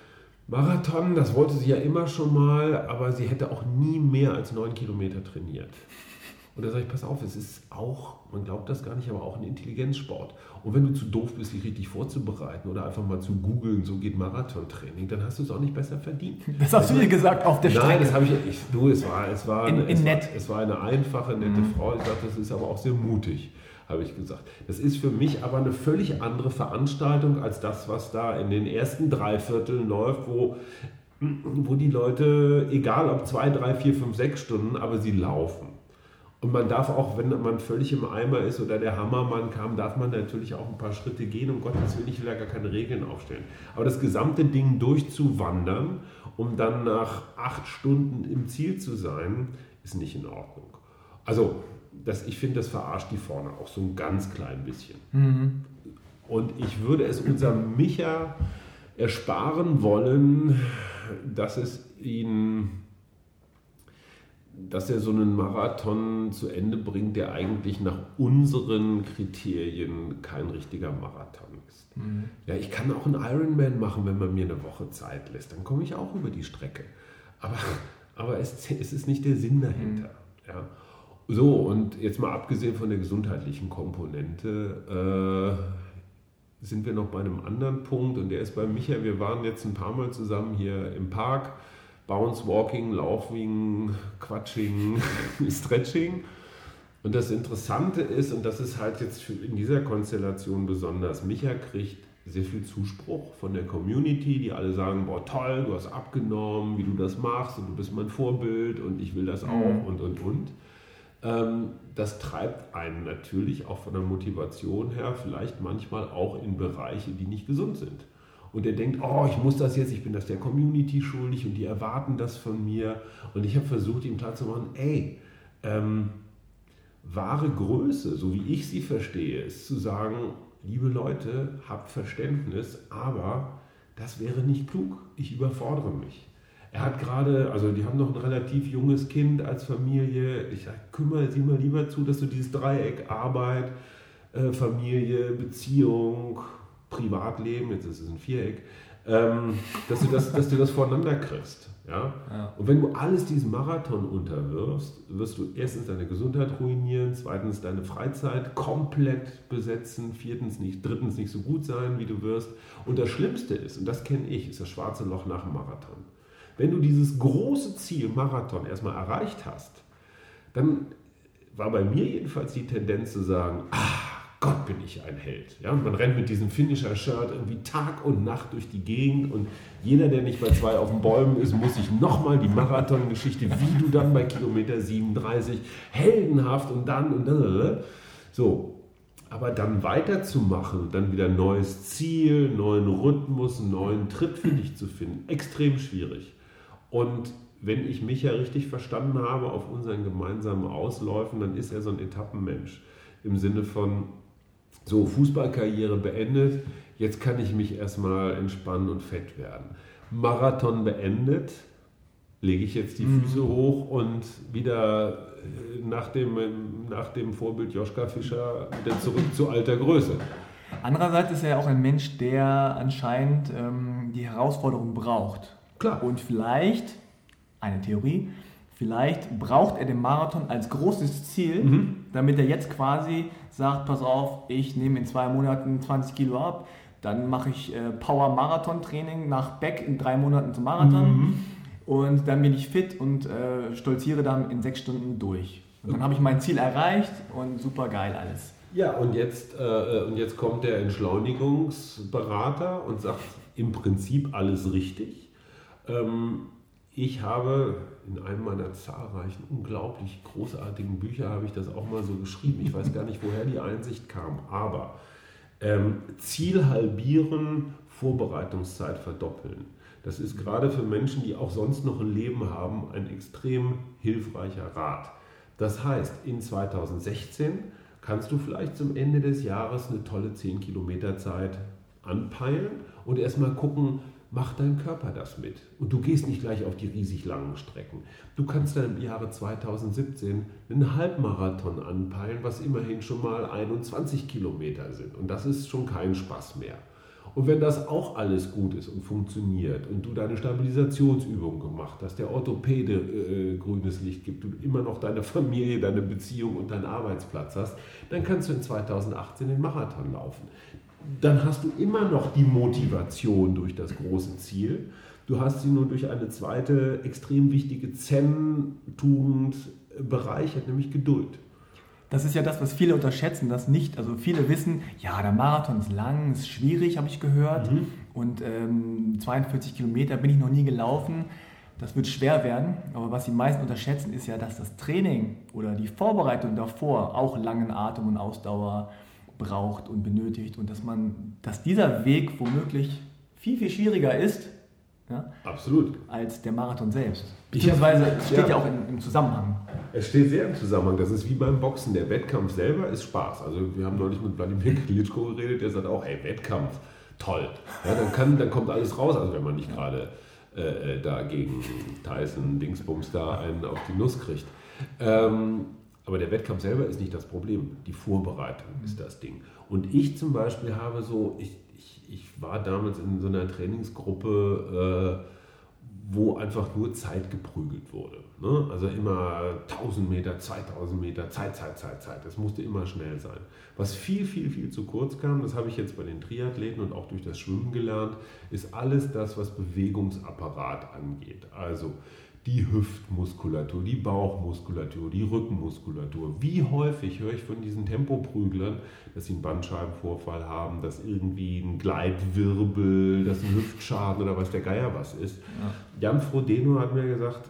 Marathon, das wollte sie ja immer schon mal, aber sie hätte auch nie mehr als neun Kilometer trainiert. Und da sage ich, pass auf, es ist auch, man glaubt das gar nicht, aber auch ein Intelligenzsport. Und wenn du zu doof bist, dich richtig vorzubereiten oder einfach mal zu googeln, so geht Marathontraining, dann hast du es auch nicht besser verdient. Das hast du dir gesagt auf der Strecke. Nein, das habe ich, ich du, es war, es war, in, eine, in es, nett. War, es war eine einfache, nette mhm. Frau. Ich sagte, das ist aber auch sehr mutig, habe ich gesagt. Das ist für mich aber eine völlig andere Veranstaltung als das, was da in den ersten drei Vierteln läuft, wo, wo die Leute, egal ob zwei, drei, vier, fünf, sechs Stunden, aber sie laufen. Und man darf auch, wenn man völlig im Eimer ist oder der Hammermann kam, darf man natürlich auch ein paar Schritte gehen. Um Gottes Willen, ich will ja gar keine Regeln aufstellen. Aber das gesamte Ding durchzuwandern, um dann nach acht Stunden im Ziel zu sein, ist nicht in Ordnung. Also, das, ich finde, das verarscht die vorne auch so ein ganz klein bisschen. Mhm. Und ich würde es unserem Micha ersparen wollen, dass es ihn... dass er so einen Marathon zu Ende bringt, der eigentlich nach unseren Kriterien kein richtiger Marathon ist. Mhm. Ja, ich kann auch einen Ironman machen, wenn man mir eine Woche Zeit lässt. Dann komme ich auch über die Strecke. Aber, aber es, es ist nicht der Sinn dahinter. Mhm. Ja. So, und jetzt mal abgesehen von der gesundheitlichen Komponente, äh, sind wir noch bei einem anderen Punkt. Und der ist bei Micha. Wir waren jetzt ein paar Mal zusammen hier im Park. Bounce, Walking, Laufing, Quatsching, Stretching. Und das Interessante ist, und das ist halt jetzt in dieser Konstellation besonders, Micha kriegt sehr viel Zuspruch von der Community, die alle sagen, boah toll, du hast abgenommen, wie du das machst und du bist mein Vorbild und ich will das auch mhm. und, und, und. Ähm, das treibt einen natürlich auch von der Motivation her vielleicht manchmal auch in Bereiche, die nicht gesund sind. Und er denkt, oh, ich muss das jetzt, ich bin das der Community schuldig und die erwarten das von mir. Und ich habe versucht, ihm klarzumachen, ey, ähm, wahre Größe, so wie ich sie verstehe, ist zu sagen, liebe Leute, habt Verständnis, aber das wäre nicht klug, ich überfordere mich. Er hat gerade, also die haben noch ein relativ junges Kind als Familie, ich sage, kümmere sie mal lieber zu, dass du dieses Dreieck Arbeit, äh, Familie, Beziehung, Privatleben, jetzt ist es ein Viereck, ähm, dass, du das, dass du das voneinander kriegst. Ja? Ja. Und wenn du alles diesem Marathon unterwirfst, wirst du erstens deine Gesundheit ruinieren, zweitens deine Freizeit komplett besetzen, viertens nicht, drittens nicht so gut sein, wie du wirst. Und das Schlimmste ist, und das kenne ich, ist das schwarze Loch nach dem Marathon. Wenn du dieses große Ziel Marathon erstmal erreicht hast, dann war bei mir jedenfalls die Tendenz zu sagen, ah, Gott, bin ich ein Held. Ja, und man rennt mit diesem Finisher-Shirt irgendwie Tag und Nacht durch die Gegend und jeder, der nicht bei zwei auf den Bäumen ist, muss sich nochmal die Marathon-Geschichte, wie du dann bei Kilometer siebenunddreißig heldenhaft und dann und dann. So, aber dann weiterzumachen, dann wieder ein neues Ziel, neuen Rhythmus, einen neuen Tritt für dich zu finden, extrem schwierig. Und wenn ich mich ja richtig verstanden habe auf unseren gemeinsamen Ausläufen, dann ist er so ein Etappenmensch. Im Sinne von, so, Fußballkarriere beendet, jetzt kann ich mich erstmal entspannen und fett werden. Marathon beendet, lege ich jetzt die Füße mhm. hoch und wieder nach dem, nach dem Vorbild Joschka Fischer wieder zurück zu alter Größe. Andererseits ist er ja auch ein Mensch, der anscheinend ähm, die Herausforderung braucht. Klar. Und vielleicht, eine Theorie, vielleicht braucht er den Marathon als großes Ziel, mhm. damit er jetzt quasi sagt, pass auf, ich nehme in zwei Monaten zwanzig Kilo ab, dann mache ich äh, Power-Marathon-Training nach Beck in drei Monaten zum Marathon mhm. und dann bin ich fit und äh, stolziere dann in sechs Stunden durch. Und dann habe ich mein Ziel erreicht und super geil alles. Ja, und jetzt, äh, und jetzt kommt der Entschleunigungsberater und sagt im Prinzip alles richtig. Ähm, Ich habe in einem meiner zahlreichen, unglaublich großartigen Bücher, habe ich das auch mal so geschrieben. Ich weiß gar nicht, woher die Einsicht kam, aber ähm, Ziel halbieren, Vorbereitungszeit verdoppeln. Das ist gerade für Menschen, die auch sonst noch ein Leben haben, ein extrem hilfreicher Rat. Das heißt, in zweitausendsechzehn kannst du vielleicht zum Ende des Jahres eine tolle zehn Kilometer Zeit anpeilen und erstmal gucken, macht dein Körper das mit? Und du gehst nicht gleich auf die riesig langen Strecken. Du kannst dann im Jahre zweitausendsiebzehn einen Halbmarathon anpeilen, was immerhin schon mal einundzwanzig Kilometer sind. Und das ist schon kein Spaß mehr. Und wenn das auch alles gut ist und funktioniert und du deine Stabilisationsübung gemacht hast, der Orthopäde äh, grünes Licht gibt, du immer noch deine Familie, deine Beziehung und deinen Arbeitsplatz hast, dann kannst du in zweitausendachtzehn den Marathon laufen. Dann hast du immer noch die Motivation durch das große Ziel. Du hast sie nur durch eine zweite extrem wichtige Zen-Tugend bereichert, nämlich Geduld. Das ist ja das, was viele unterschätzen, das nicht. Also viele wissen, ja, der Marathon ist lang, ist schwierig, habe ich gehört. Mhm. Und ähm, zweiundvierzig Kilometer bin ich noch nie gelaufen. Das wird schwer werden. Aber was die meisten unterschätzen, ist ja, dass das Training oder die Vorbereitung davor auch langen Atem und Ausdauer braucht und benötigt. Und dass man, dass dieser Weg womöglich viel, viel schwieriger ist, ja, absolut, als der Marathon selbst. Beziehungsweise es steht ja, ja auch in, im Zusammenhang. Es steht sehr im Zusammenhang. Das ist wie beim Boxen. Der Wettkampf selber ist Spaß. Also wir haben neulich mit Wladimir Klitschko geredet, der sagt auch, ey, Wettkampf, toll. Ja, dann, kann, dann kommt alles raus, also wenn man nicht gerade äh, da gegen Tyson Dingsbums da einen auf die Nuss kriegt. Ähm, aber der Wettkampf selber ist nicht das Problem. Die Vorbereitung ist das Ding. Und ich zum Beispiel habe so, ich, ich, ich war damals in so einer Trainingsgruppe, äh, wo einfach nur Zeit geprügelt wurde. Ne? Also immer tausend Meter, zweitausend Meter, Zeit, Zeit, Zeit, Zeit. Das musste immer schnell sein. Was viel, viel, viel zu kurz kam, das habe ich jetzt bei den Triathleten und auch durch das Schwimmen gelernt, ist alles das, was Bewegungsapparat angeht. Also die Hüftmuskulatur, die Bauchmuskulatur, die Rückenmuskulatur. Wie häufig höre ich von diesen Tempoprüglern, dass sie einen Bandscheibenvorfall haben, dass irgendwie ein Gleitwirbel, dass ein Hüftschaden oder weiß der Geier was ist. Ja. Jan Frodeno hat mir gesagt,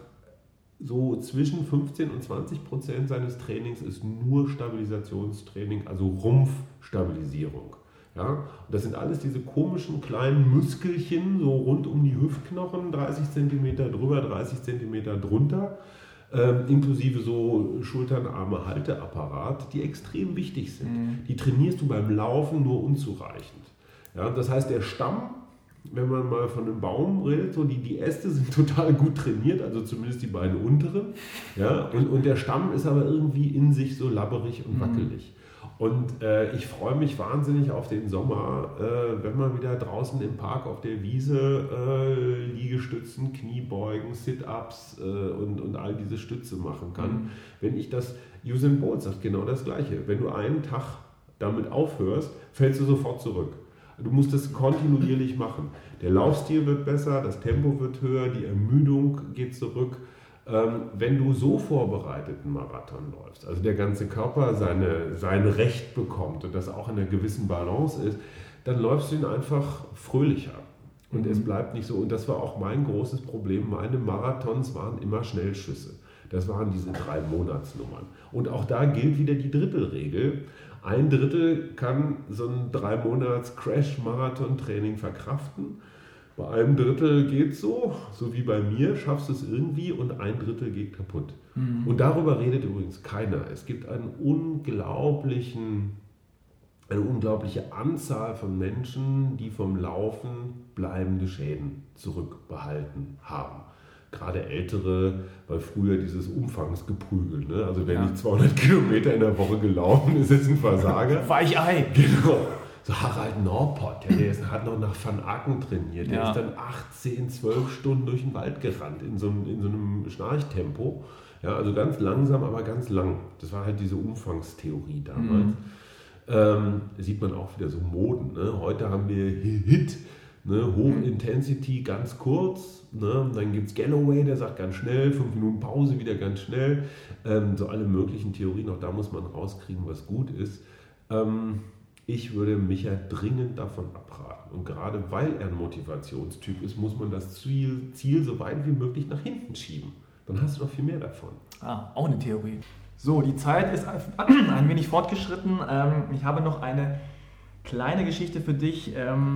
so zwischen fünfzehn und zwanzig Prozent seines Trainings ist nur Stabilisationstraining, also Rumpfstabilisierung. Ja, und das sind alles diese komischen kleinen Muskelchen, so rund um die Hüftknochen, dreißig Zentimeter drüber, dreißig Zentimeter drunter, ähm, inklusive so Schultern, Arme, Halteapparat, die extrem wichtig sind. Mhm. Die trainierst du beim Laufen nur unzureichend. Ja, das heißt, der Stamm, wenn man mal von einem Baum redet, so die, die Äste sind total gut trainiert, also zumindest die beiden unteren. Ja, und, und der Stamm ist aber irgendwie in sich so labberig und wackelig. Mhm. Und äh, ich freue mich wahnsinnig auf den Sommer, äh, wenn man wieder draußen im Park auf der Wiese äh, Liegestützen, Kniebeugen, Sit-Ups äh, und, und all diese Stütze machen kann. Mhm. Wenn ich das, Usain Bolt sagt genau das Gleiche. Wenn du einen Tag damit aufhörst, fällst du sofort zurück. Du musst das kontinuierlich machen. Der Laufstil wird besser, das Tempo wird höher, die Ermüdung geht zurück. Ähm, wenn du so vorbereitet einen Marathon läufst, also der ganze Körper seine, sein Recht bekommt und das auch in einer gewissen Balance ist, dann läufst du ihn einfach fröhlicher. Und mhm. es bleibt nicht so. Und das war auch mein großes Problem. Meine Marathons waren immer Schnellschüsse. Das waren diese drei Monatsnummern. Und auch da gilt wieder die Drittelregel. Ein Drittel kann so ein drei Monats Crash-Marathon-Training verkraften. Bei einem Drittel geht es so, so wie bei mir, schaffst du es irgendwie und ein Drittel geht kaputt. Mhm. Und darüber redet übrigens keiner. Es gibt einen unglaublichen, eine unglaubliche Anzahl von Menschen, die vom Laufen bleibende Schäden zurückbehalten haben. Gerade Ältere, weil früher dieses Umfangsgeprügel, ne? Also wenn ja. nicht zweihundert Kilometer in der Woche gelaufen ist, ist ein Versager. Weichei. Genau. So Harald Norpott, ja, der ist, hat noch nach Van Aken trainiert, der ja. ist dann achtzehn, zwölf Stunden durch den Wald gerannt, in so, in so einem Schnarchtempo. Ja, also ganz langsam, aber ganz lang. Das war halt diese Umfangstheorie damals. Mhm. Ähm, sieht man auch wieder so Moden. Ne? Heute haben wir Hit, ne? Hoch-Intensity, ganz kurz. Ne? Dann gibt es Galloway, der sagt ganz schnell, fünf Minuten Pause, wieder ganz schnell. Ähm, so alle möglichen Theorien, auch da muss man rauskriegen, was gut ist. Ähm, Ich würde Micha dringend davon abraten. Und gerade weil er ein Motivationstyp ist, muss man das Ziel, Ziel so weit wie möglich nach hinten schieben. Dann hast du noch viel mehr davon. Ah, auch eine Theorie. So, die Zeit ist ein wenig fortgeschritten. Ich habe noch eine kleine Geschichte für dich.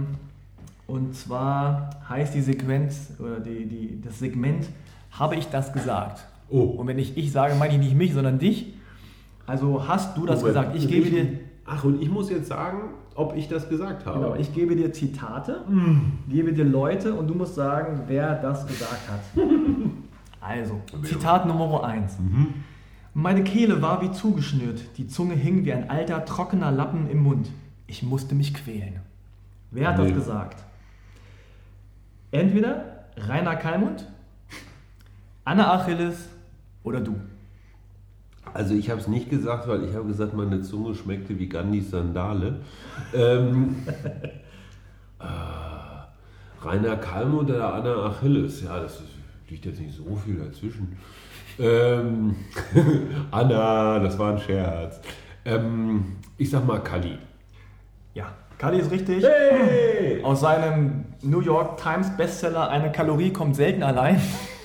Und zwar heißt die Sequenz oder die, die, das Segment, habe ich das gesagt? Oh. Und wenn ich ich sage, meine ich nicht mich, sondern dich. Also hast du das Moment, gesagt? Ich gebe dir... Ach, und ich muss jetzt sagen, ob ich das gesagt habe. Genau, ich gebe dir Zitate, mm. gebe dir Leute und du musst sagen, wer das gesagt hat. Also, Zitat Nummer eins. Mhm. Meine Kehle war wie zugeschnürt, die Zunge hing wie ein alter, trockener Lappen im Mund. Ich musste mich quälen. Wer hat Nee. das gesagt? Entweder Rainer Kallmund, Anna Achilles oder du. Also ich habe es nicht gesagt, weil ich habe gesagt, meine Zunge schmeckte wie Gandhis Sandale. Ähm, äh, Rainer Kallmund oder Anna Achilles? Ja, das ist, liegt jetzt nicht so viel dazwischen. Ähm, Anna, das war ein Scherz. Ähm, ich sag mal Kalli. Ja, Kalli ist richtig. Hey! Aus seinem New York Times Bestseller Eine Kalorie kommt selten allein.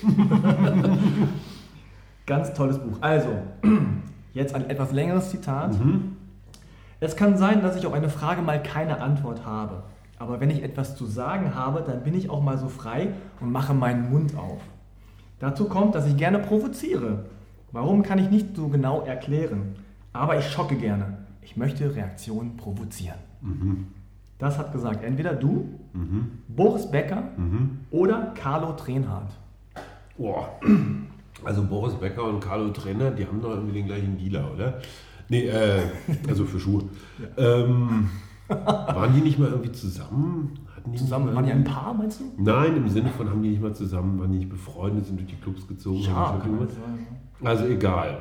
Ganz tolles Buch. Also, jetzt ein etwas längeres Zitat. Mhm. Es kann sein, dass ich auf eine Frage mal keine Antwort habe. Aber wenn ich etwas zu sagen habe, dann bin ich auch mal so frei und mache meinen Mund auf. Dazu kommt, dass ich gerne provoziere. Warum, kann ich nicht so genau erklären. Aber ich schocke gerne. Ich möchte Reaktionen provozieren. Mhm. Das hat gesagt entweder du, Mhm. Boris Becker Mhm. oder Carlo Trenhardt. Boah. Also Boris Becker und Carlo Trainer, die haben doch irgendwie den gleichen Dealer, oder? Nee, äh, also für Schuhe. Ähm, waren die nicht mal irgendwie zusammen? Hatten die Zusammen, nicht waren mal die ein Paar, meinst du? Nein, im Sinne von, haben die nicht mal zusammen, waren die nicht befreundet, sind durch die Clubs gezogen? Ja, haben kann schon man irgendwas? sagen. Also egal.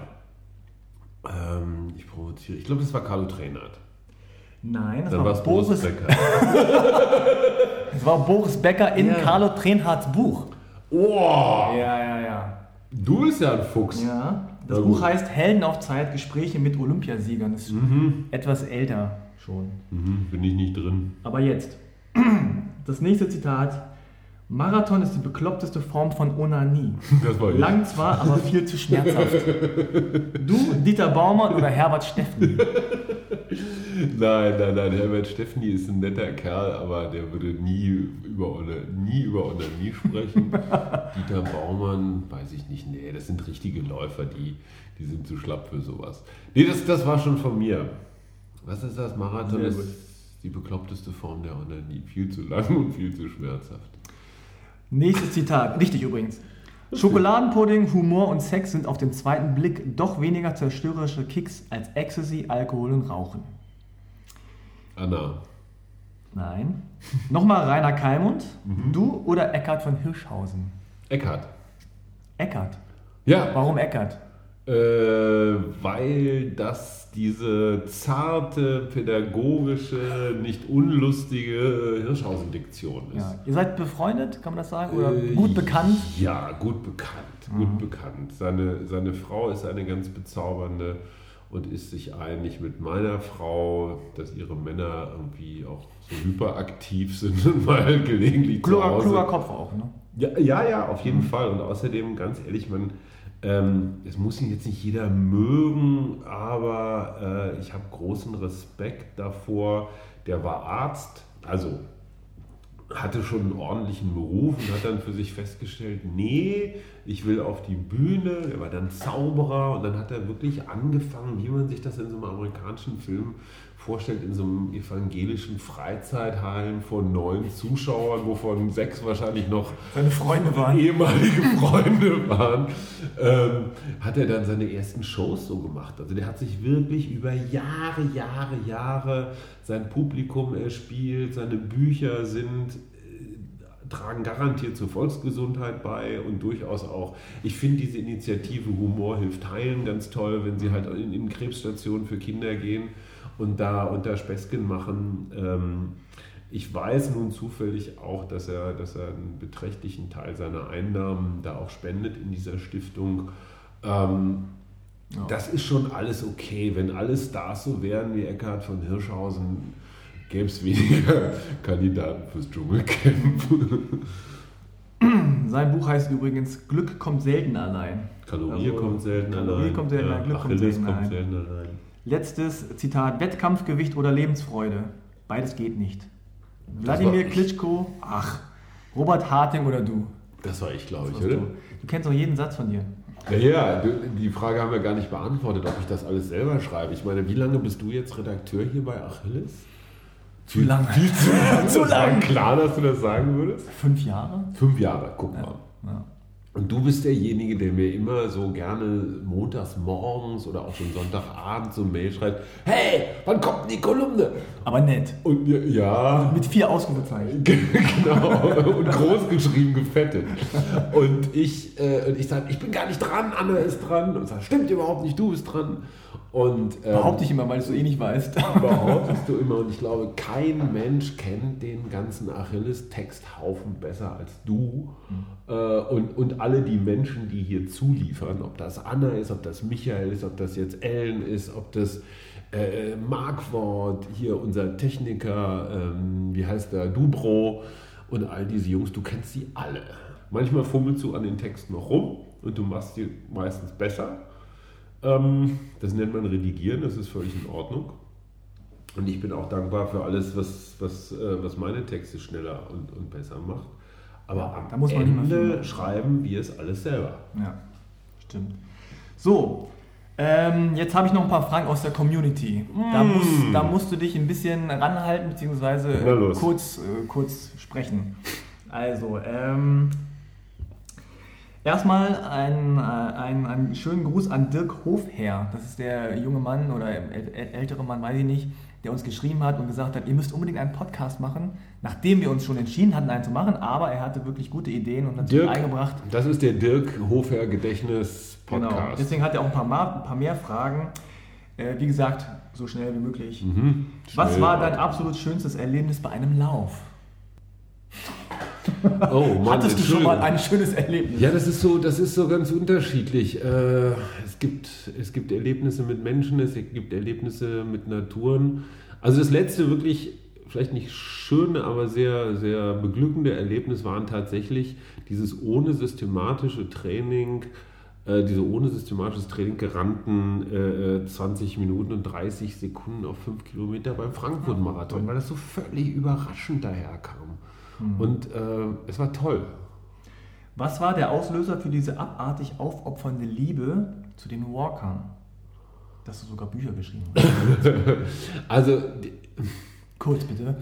Ähm, ich provoziere. Ich glaube, das war Carlo Trainert. Nein, das Dann war war es Boris Boris, Becker. das war Boris Becker in Ja. Carlo Trenhardts Buch. Oh, Ja, ja, ja. du bist ja ein Fuchs. Ja, das Na Buch gut. heißt Helden auf Zeit, Gespräche mit Olympiasiegern. Das ist Mhm. etwas älter schon. Mhm, bin ich nicht drin. Aber jetzt, das nächste Zitat. Marathon ist die bekloppteste Form von Onanie. Das war ich. Lang zwar, aber viel zu schmerzhaft. Du, Dieter Baumann oder Herbert Steffen? Nein, nein, nein, Herbert Steffni ist ein netter Kerl, aber der würde nie über Ona- nie über Onanie sprechen. Dieter Baumann, weiß ich nicht, nee, das sind richtige Läufer, die, die sind zu schlapp für sowas. Nee, das, das war schon von mir. Was ist das? Marathon Sehr ist gut. die bekloppteste Form der Onanie. Viel zu lang und viel zu schmerzhaft. Nächstes Zitat, richtig übrigens. Schokoladenpudding, Humor und Sex sind auf den zweiten Blick doch weniger zerstörerische Kicks als Ecstasy, Alkohol und Rauchen. Anna. Nein. Nochmal Rainer Kallmund, du oder Eckhard von Hirschhausen? Eckhart. Eckhard. Ja, Warum Eckhard? Äh, weil das diese zarte, pädagogische, nicht unlustige Hirschhausen-Diktion ist. Ja. Ihr seid befreundet, kann man das sagen? Oder Äh, gut bekannt? Ja, gut bekannt. Gut bekannt. Seine, seine Frau ist eine ganz bezaubernde und ist sich einig mit meiner Frau, dass ihre Männer irgendwie auch so hyperaktiv sind und mal gelegentlich zu Kluger, Hause. kluger Kopf auch, ne? Ja, ja, ja, auf jeden Fall. Und außerdem, ganz ehrlich, man, ähm, es muss ihn jetzt nicht jeder mögen, aber äh, ich habe großen Respekt davor. Der war Arzt, also hatte schon einen ordentlichen Beruf und hat dann für sich festgestellt, nee, ich will auf die Bühne. Er war dann Zauberer und dann hat er wirklich angefangen, wie man sich das in so einem amerikanischen Film vorstellt, in so einem evangelischen Freizeitheim von neun Zuschauern, wovon sechs wahrscheinlich noch Seine Freunde waren. ehemalige Freunde waren, ähm, hat er dann seine ersten Shows so gemacht. Also der hat sich wirklich über Jahre, Jahre, Jahre sein Publikum erspielt, seine Bücher sind, äh, tragen garantiert zur Volksgesundheit bei und durchaus auch, ich finde diese Initiative Humor hilft heilen ganz toll, wenn sie halt in, in Krebsstationen für Kinder gehen und da unter Späßchen machen. Ähm, ich weiß nun zufällig auch, dass er, dass er einen beträchtlichen Teil seiner Einnahmen da auch spendet in dieser Stiftung. Ähm, Ja. Das ist schon alles okay. Wenn alle Stars so wären wie Eckhard von Hirschhausen, gäbe es weniger Kandidaten fürs Dschungelcamp. Sein Buch heißt übrigens Glück kommt selten allein. Kalorie Also, kommt selten Kalorie allein. kommt selten ja, allein, Glück kommt Achilles selten kommt allein. selten allein. Letztes Zitat, Wettkampfgewicht oder Lebensfreude. Beides geht nicht. Das war Wladimir ich. Klitschko, ach, Robert Harting oder du? Das war ich, glaube Das ich, warst oder? Du. du kennst doch jeden Satz von dir. Ja, ja, du- die Frage haben wir gar nicht beantwortet, ob ich das alles selber schreibe. Ich meine, wie lange bist du jetzt Redakteur hier bei Achilles? Zu lange. Viel zu lange. Zu Das war lang. klar, dass du das sagen würdest. Fünf Jahre? Fünf Jahre, guck mal. Ja. Und du bist derjenige, der mir immer so gerne montags morgens oder auch schon Sonntagabend so eine Mail schreibt, hey, wann kommt denn die Kolumne? Aber nett. Und ja. Mit vier Ausrufezeichen. Genau. Und groß geschrieben, gefettet. Und ich, äh, und ich sage, ich bin gar nicht dran, Anna ist dran. Und sage, stimmt überhaupt nicht, du bist dran. Und, ähm, behaupte ich immer, weil du es so eh nicht weißt. Behauptest du immer. Und ich glaube, kein Mensch kennt den ganzen Achilles-Texthaufen besser als du. Mhm. Äh, und, und alle die Menschen, die hier zuliefern, ob das Anna ist, ob das Michael ist, ob das jetzt Ellen ist, ob das äh, Markwort, hier unser Techniker, ähm, wie heißt der, Dubro und all diese Jungs, du kennst sie alle. Manchmal fummelst du an den Texten noch rum und du machst sie meistens besser. Das nennt man Redigieren, das ist völlig in Ordnung. Und ich bin auch dankbar für alles, was, was, was meine Texte schneller und, und besser macht. Aber ja, am da muss man Ende schreiben wir es alles selber. Ja, stimmt. So, ähm, jetzt habe ich noch ein paar Fragen aus der Community. Mm. Da, musst, da musst du dich ein bisschen ranhalten, beziehungsweise äh, kurz, äh, kurz sprechen. Also, ähm... erstmal einen, einen, einen schönen Gruß an Dirk Hofherr. Das ist der junge Mann oder ältere Mann, weiß ich nicht, der uns geschrieben hat und gesagt hat, ihr müsst unbedingt einen Podcast machen, nachdem wir uns schon entschieden hatten, einen zu machen, aber er hatte wirklich gute Ideen und hat Dirk, eingebracht. Das ist der Dirk Hofherr Gedächtnis-Podcast. Genau, deswegen hat er auch ein paar, mal, ein paar mehr Fragen. Äh, wie gesagt, so schnell wie möglich. Mhm, Was war dein absolut schönstes Erlebnis bei einem Lauf? Oh, Mann, hattest du schon mal ein schönes Erlebnis? Ja, das ist so, das ist so ganz unterschiedlich. Äh, es gibt, es gibt Erlebnisse mit Menschen, es gibt Erlebnisse mit Naturen. Also das letzte wirklich, vielleicht nicht schöne, aber sehr, sehr beglückende Erlebnis waren tatsächlich dieses ohne systematische Training, äh, diese ohne systematisches Training gerannten äh, zwanzig Minuten und dreißig Sekunden auf fünf Kilometer beim Frankfurt-Marathon, weil das so völlig überraschend daherkam. Und äh, es war toll. Was war der Auslöser für diese abartig aufopfernde Liebe zu den Walkern? Dass du sogar Bücher geschrieben hast. Also, kurz bitte.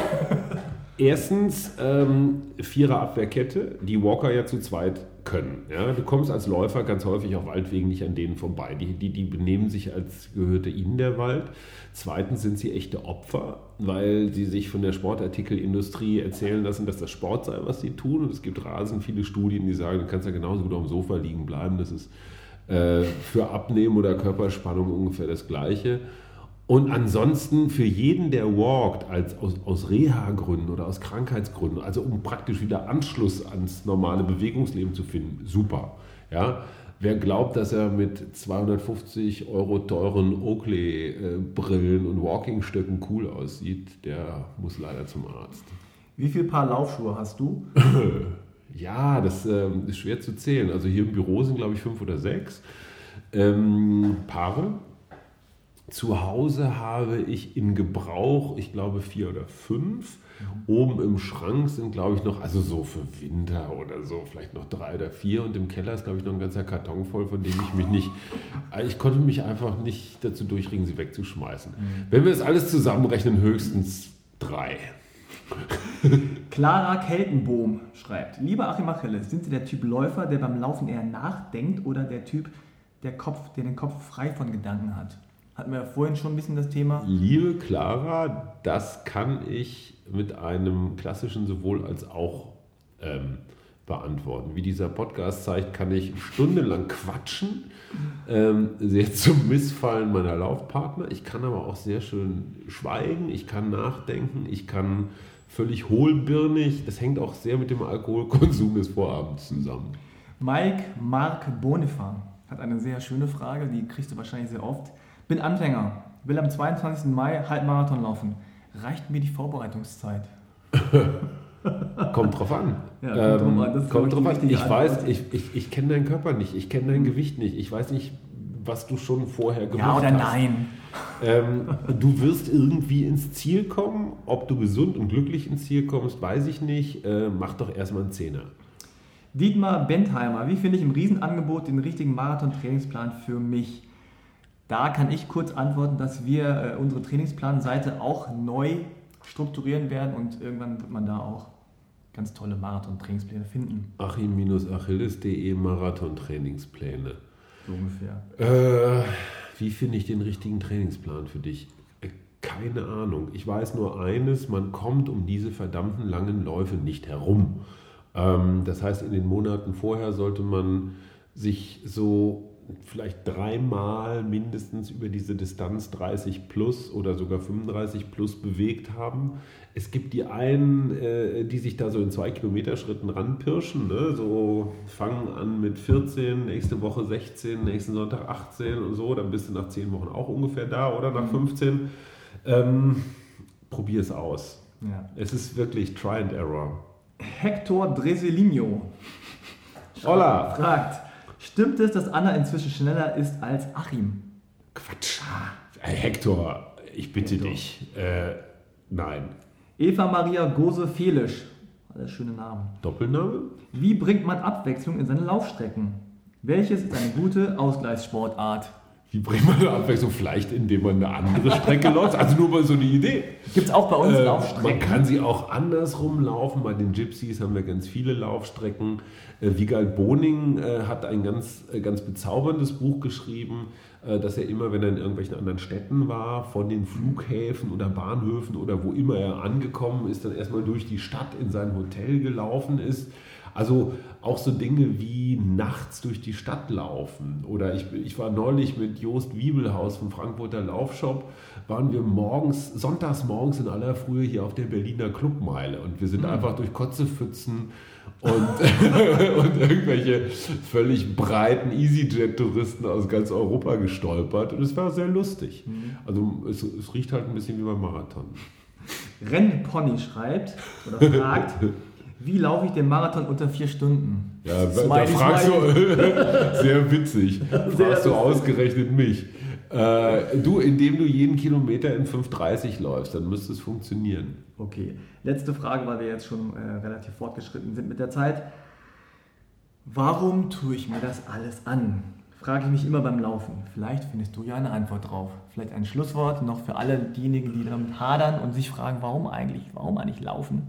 Erstens, ähm, Vierer Abwehrkette, die Walker ja zu zweit können. Ja? Du kommst als Läufer ganz häufig auf Waldwegen nicht an denen vorbei. Die, die, die benehmen sich, als gehörte ihnen der Wald. Zweitens sind sie echte Opfer, weil sie sich von der Sportartikelindustrie erzählen lassen, dass das Sport sei, was sie tun. Und es gibt rasend viele Studien, die sagen, du kannst ja genauso gut auf dem Sofa liegen bleiben. Das ist äh, für Abnehmen oder Körperspannung ungefähr das Gleiche. Und ansonsten für jeden, der walkt, als aus, aus Reha-Gründen oder aus Krankheitsgründen, also um praktisch wieder Anschluss ans normale Bewegungsleben zu finden, super. Ja? Wer glaubt, dass er mit zweihundertfünfzig Euro teuren Oakley-Brillen und Walkingstöcken cool aussieht, der muss leider zum Arzt. Wie viele Paar Laufschuhe hast du? Ja, das äh, ist schwer zu zählen. Also hier im Büro sind, glaube ich, fünf oder sechs ähm, Paare. Zu Hause habe ich in Gebrauch, ich glaube, vier oder fünf. Oben im Schrank sind, glaube ich, noch, also so für Winter oder so, vielleicht noch drei oder vier. Und im Keller ist, glaube ich, noch ein ganzer Karton voll, von dem ich mich nicht, ich konnte mich einfach nicht dazu durchringen, sie wegzuschmeißen. Mhm. Wenn wir das alles zusammenrechnen, höchstens drei. Clara Keltenbohm schreibt, lieber Achim Achilles, sind Sie der Typ Läufer, der beim Laufen eher nachdenkt oder der Typ, der, Kopf, der den Kopf frei von Gedanken hat? Hatten wir ja vorhin schon ein bisschen das Thema. Liebe Clara, das kann ich mit einem klassischen sowohl als auch ähm, beantworten. Wie dieser Podcast zeigt, kann ich stundenlang quatschen, ähm, sehr zum Missfallen meiner Laufpartner. Ich kann aber auch sehr schön schweigen, ich kann nachdenken, ich kann völlig hohlbirnig. Das hängt auch sehr mit dem Alkoholkonsum des Vorabends zusammen. Mike Mark Bonifan hat eine sehr schöne Frage, die kriegst du wahrscheinlich sehr oft. Bin Anfänger, will am zweiundzwanzigsten Mai Halbmarathon laufen. Reicht mir die Vorbereitungszeit? Kommt drauf an. Ja, kommt ähm, drauf an. Das kommt drauf an. Ich Antwort. weiß, ich, ich, ich kenne deinen Körper nicht, ich kenne dein mhm. Gewicht nicht, ich weiß nicht, was du schon vorher gemacht hast. Ja oder hast. Nein? Ähm, du wirst irgendwie ins Ziel kommen. Ob du gesund und glücklich ins Ziel kommst, weiß ich nicht. Äh, mach doch erstmal einen Zehner. Dietmar Bentheimer, wie finde ich im Riesenangebot den richtigen Marathon-Trainingsplan für mich? Da kann ich kurz antworten, dass wir äh, unsere Trainingsplanseite auch neu strukturieren werden und irgendwann wird man da auch ganz tolle Marathon-Trainingspläne finden. Achim-Achilles punkt de Marathon-Trainingspläne. So ungefähr. Äh, wie finde ich den richtigen Trainingsplan für dich? Äh, keine Ahnung. Ich weiß nur eines, man kommt um diese verdammten langen Läufe nicht herum. Ähm, das heißt, in den Monaten vorher sollte man sich so vielleicht dreimal mindestens über diese Distanz dreißig plus oder sogar fünfunddreißig plus bewegt haben. Es gibt die einen, äh, die sich da so in zwei Kilometer Schritten ranpirschen, ne? So fangen an mit vierzehn, nächste Woche sechzehn, nächsten Sonntag achtzehn und so, dann bist du nach zehn Wochen auch ungefähr da oder nach fünfzehn. Ähm, probier es aus. Ja. Es ist wirklich Try and Error. Hector Dreselinho Hola. fragt, stimmt es, dass Anna inzwischen schneller ist als Achim? Quatsch. Hey, Hector, ich bitte Hector. dich. Äh, nein. Eva Maria Gose-Felisch, alles schöne Namen. Doppelname? Wie bringt man Abwechslung in seine Laufstrecken? Welches ist eine gute Ausgleichssportart? Wie bringt man eine Abwechslung? Vielleicht, indem man eine andere Strecke läuft. Also nur mal so eine Idee. Gibt es auch bei uns Äh, Laufstrecken? Man kann sie auch andersrum laufen. Bei den Gypsies haben wir ganz viele Laufstrecken. Äh, Wiegald Boning äh, hat ein ganz, äh, ganz bezauberndes Buch geschrieben, äh, dass er immer, wenn er in irgendwelchen anderen Städten war, von den Flughäfen oder Bahnhöfen oder wo immer er angekommen ist, dann erstmal durch die Stadt in sein Hotel gelaufen ist. Also auch so Dinge wie nachts durch die Stadt laufen. Oder ich, ich war neulich mit Jost Wiebelhaus vom Frankfurter Laufshop, waren wir morgens, sonntags morgens in aller Frühe hier auf der Berliner Clubmeile. Und wir sind mhm. einfach durch Kotzepfützen und, und irgendwelche völlig breiten EasyJet-Touristen aus ganz Europa gestolpert. Und es war sehr lustig. Mhm. Also es, es riecht halt ein bisschen wie beim Marathon. Rennpony schreibt oder fragt, wie laufe ich den Marathon unter vier Stunden? Ja, da fragst du, sehr witzig, fragst du ausgerechnet mich. Äh, du, indem du jeden Kilometer in fünf dreißig läufst, dann müsste es funktionieren. Okay, letzte Frage, weil wir jetzt schon äh, relativ fortgeschritten sind mit der Zeit. Warum tue ich mir das alles an? Frage ich mich immer beim Laufen. Vielleicht findest du ja eine Antwort drauf. Vielleicht ein Schlusswort noch für alle diejenigen, die damit hadern und sich fragen, warum eigentlich, warum eigentlich laufen?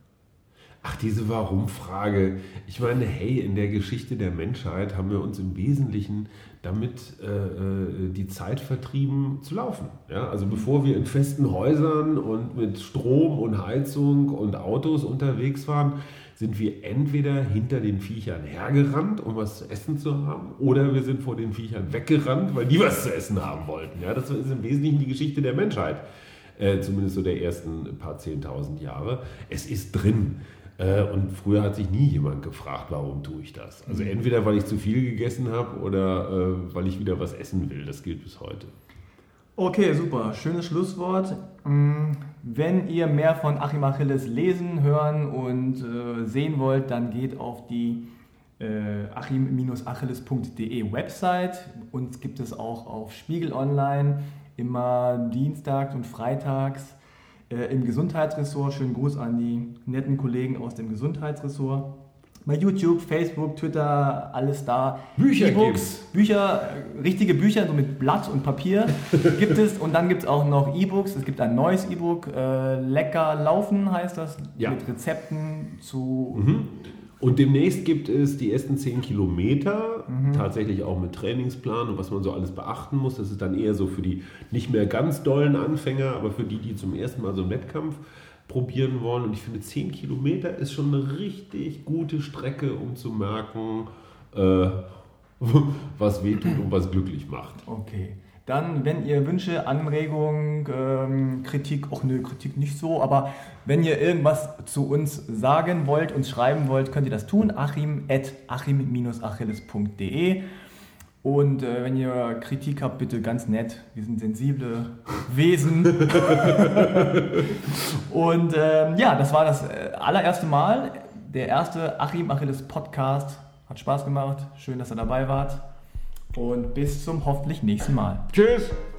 Ach, diese Warum-Frage. Ich meine, hey, in der Geschichte der Menschheit haben wir uns im Wesentlichen damit äh, die Zeit vertrieben zu laufen. Ja? Also bevor wir in festen Häusern und mit Strom und Heizung und Autos unterwegs waren, sind wir entweder hinter den Viechern hergerannt, um was zu essen zu haben, oder wir sind vor den Viechern weggerannt, weil die was zu essen haben wollten. Ja? Das ist im Wesentlichen die Geschichte der Menschheit, äh, zumindest so der ersten paar zehntausend Jahre. Es ist drin. Und früher hat sich nie jemand gefragt, warum tue ich das. Also entweder, weil ich zu viel gegessen habe oder äh, weil ich wieder was essen will. Das gilt bis heute. Okay, super. Schönes Schlusswort. Wenn ihr mehr von Achim Achilles lesen, hören und äh, sehen wollt, dann geht auf die äh, achim Achilles punkt de Website. Uns gibt es auch auf Spiegel Online, immer dienstags und freitags. Im Gesundheitsressort, schönen Gruß an die netten Kollegen aus dem Gesundheitsressort. Bei YouTube, Facebook, Twitter, alles da. Bücher E-Books, Bücher, richtige Bücher, so mit Blatt und Papier gibt es. Und dann gibt es auch noch E-Books. Es gibt ein neues E-Book, äh, Lecker Laufen heißt das, ja. Mit Rezepten zu... Mhm. Und demnächst gibt es die ersten zehn Kilometer, mhm. tatsächlich auch mit Trainingsplan und was man so alles beachten muss. Das ist dann eher so für die nicht mehr ganz dollen Anfänger, aber für die, die zum ersten Mal so einen Wettkampf probieren wollen. Und ich finde, zehn Kilometer ist schon eine richtig gute Strecke, um zu merken, äh, was wehtut und was glücklich macht. Okay. Dann, wenn ihr Wünsche, Anregungen, ähm, Kritik, auch eine Kritik nicht so, aber wenn ihr irgendwas zu uns sagen wollt, uns schreiben wollt, könnt ihr das tun. Achim at achim Achilles punkt de. Und äh, wenn ihr Kritik habt, bitte ganz nett. Wir sind sensible Wesen. Und ähm, ja, das war das allererste Mal. Der erste Achim Achilles Podcast. Hat Spaß gemacht. Schön, dass ihr dabei wart. Und bis zum hoffentlich nächsten Mal. Tschüss!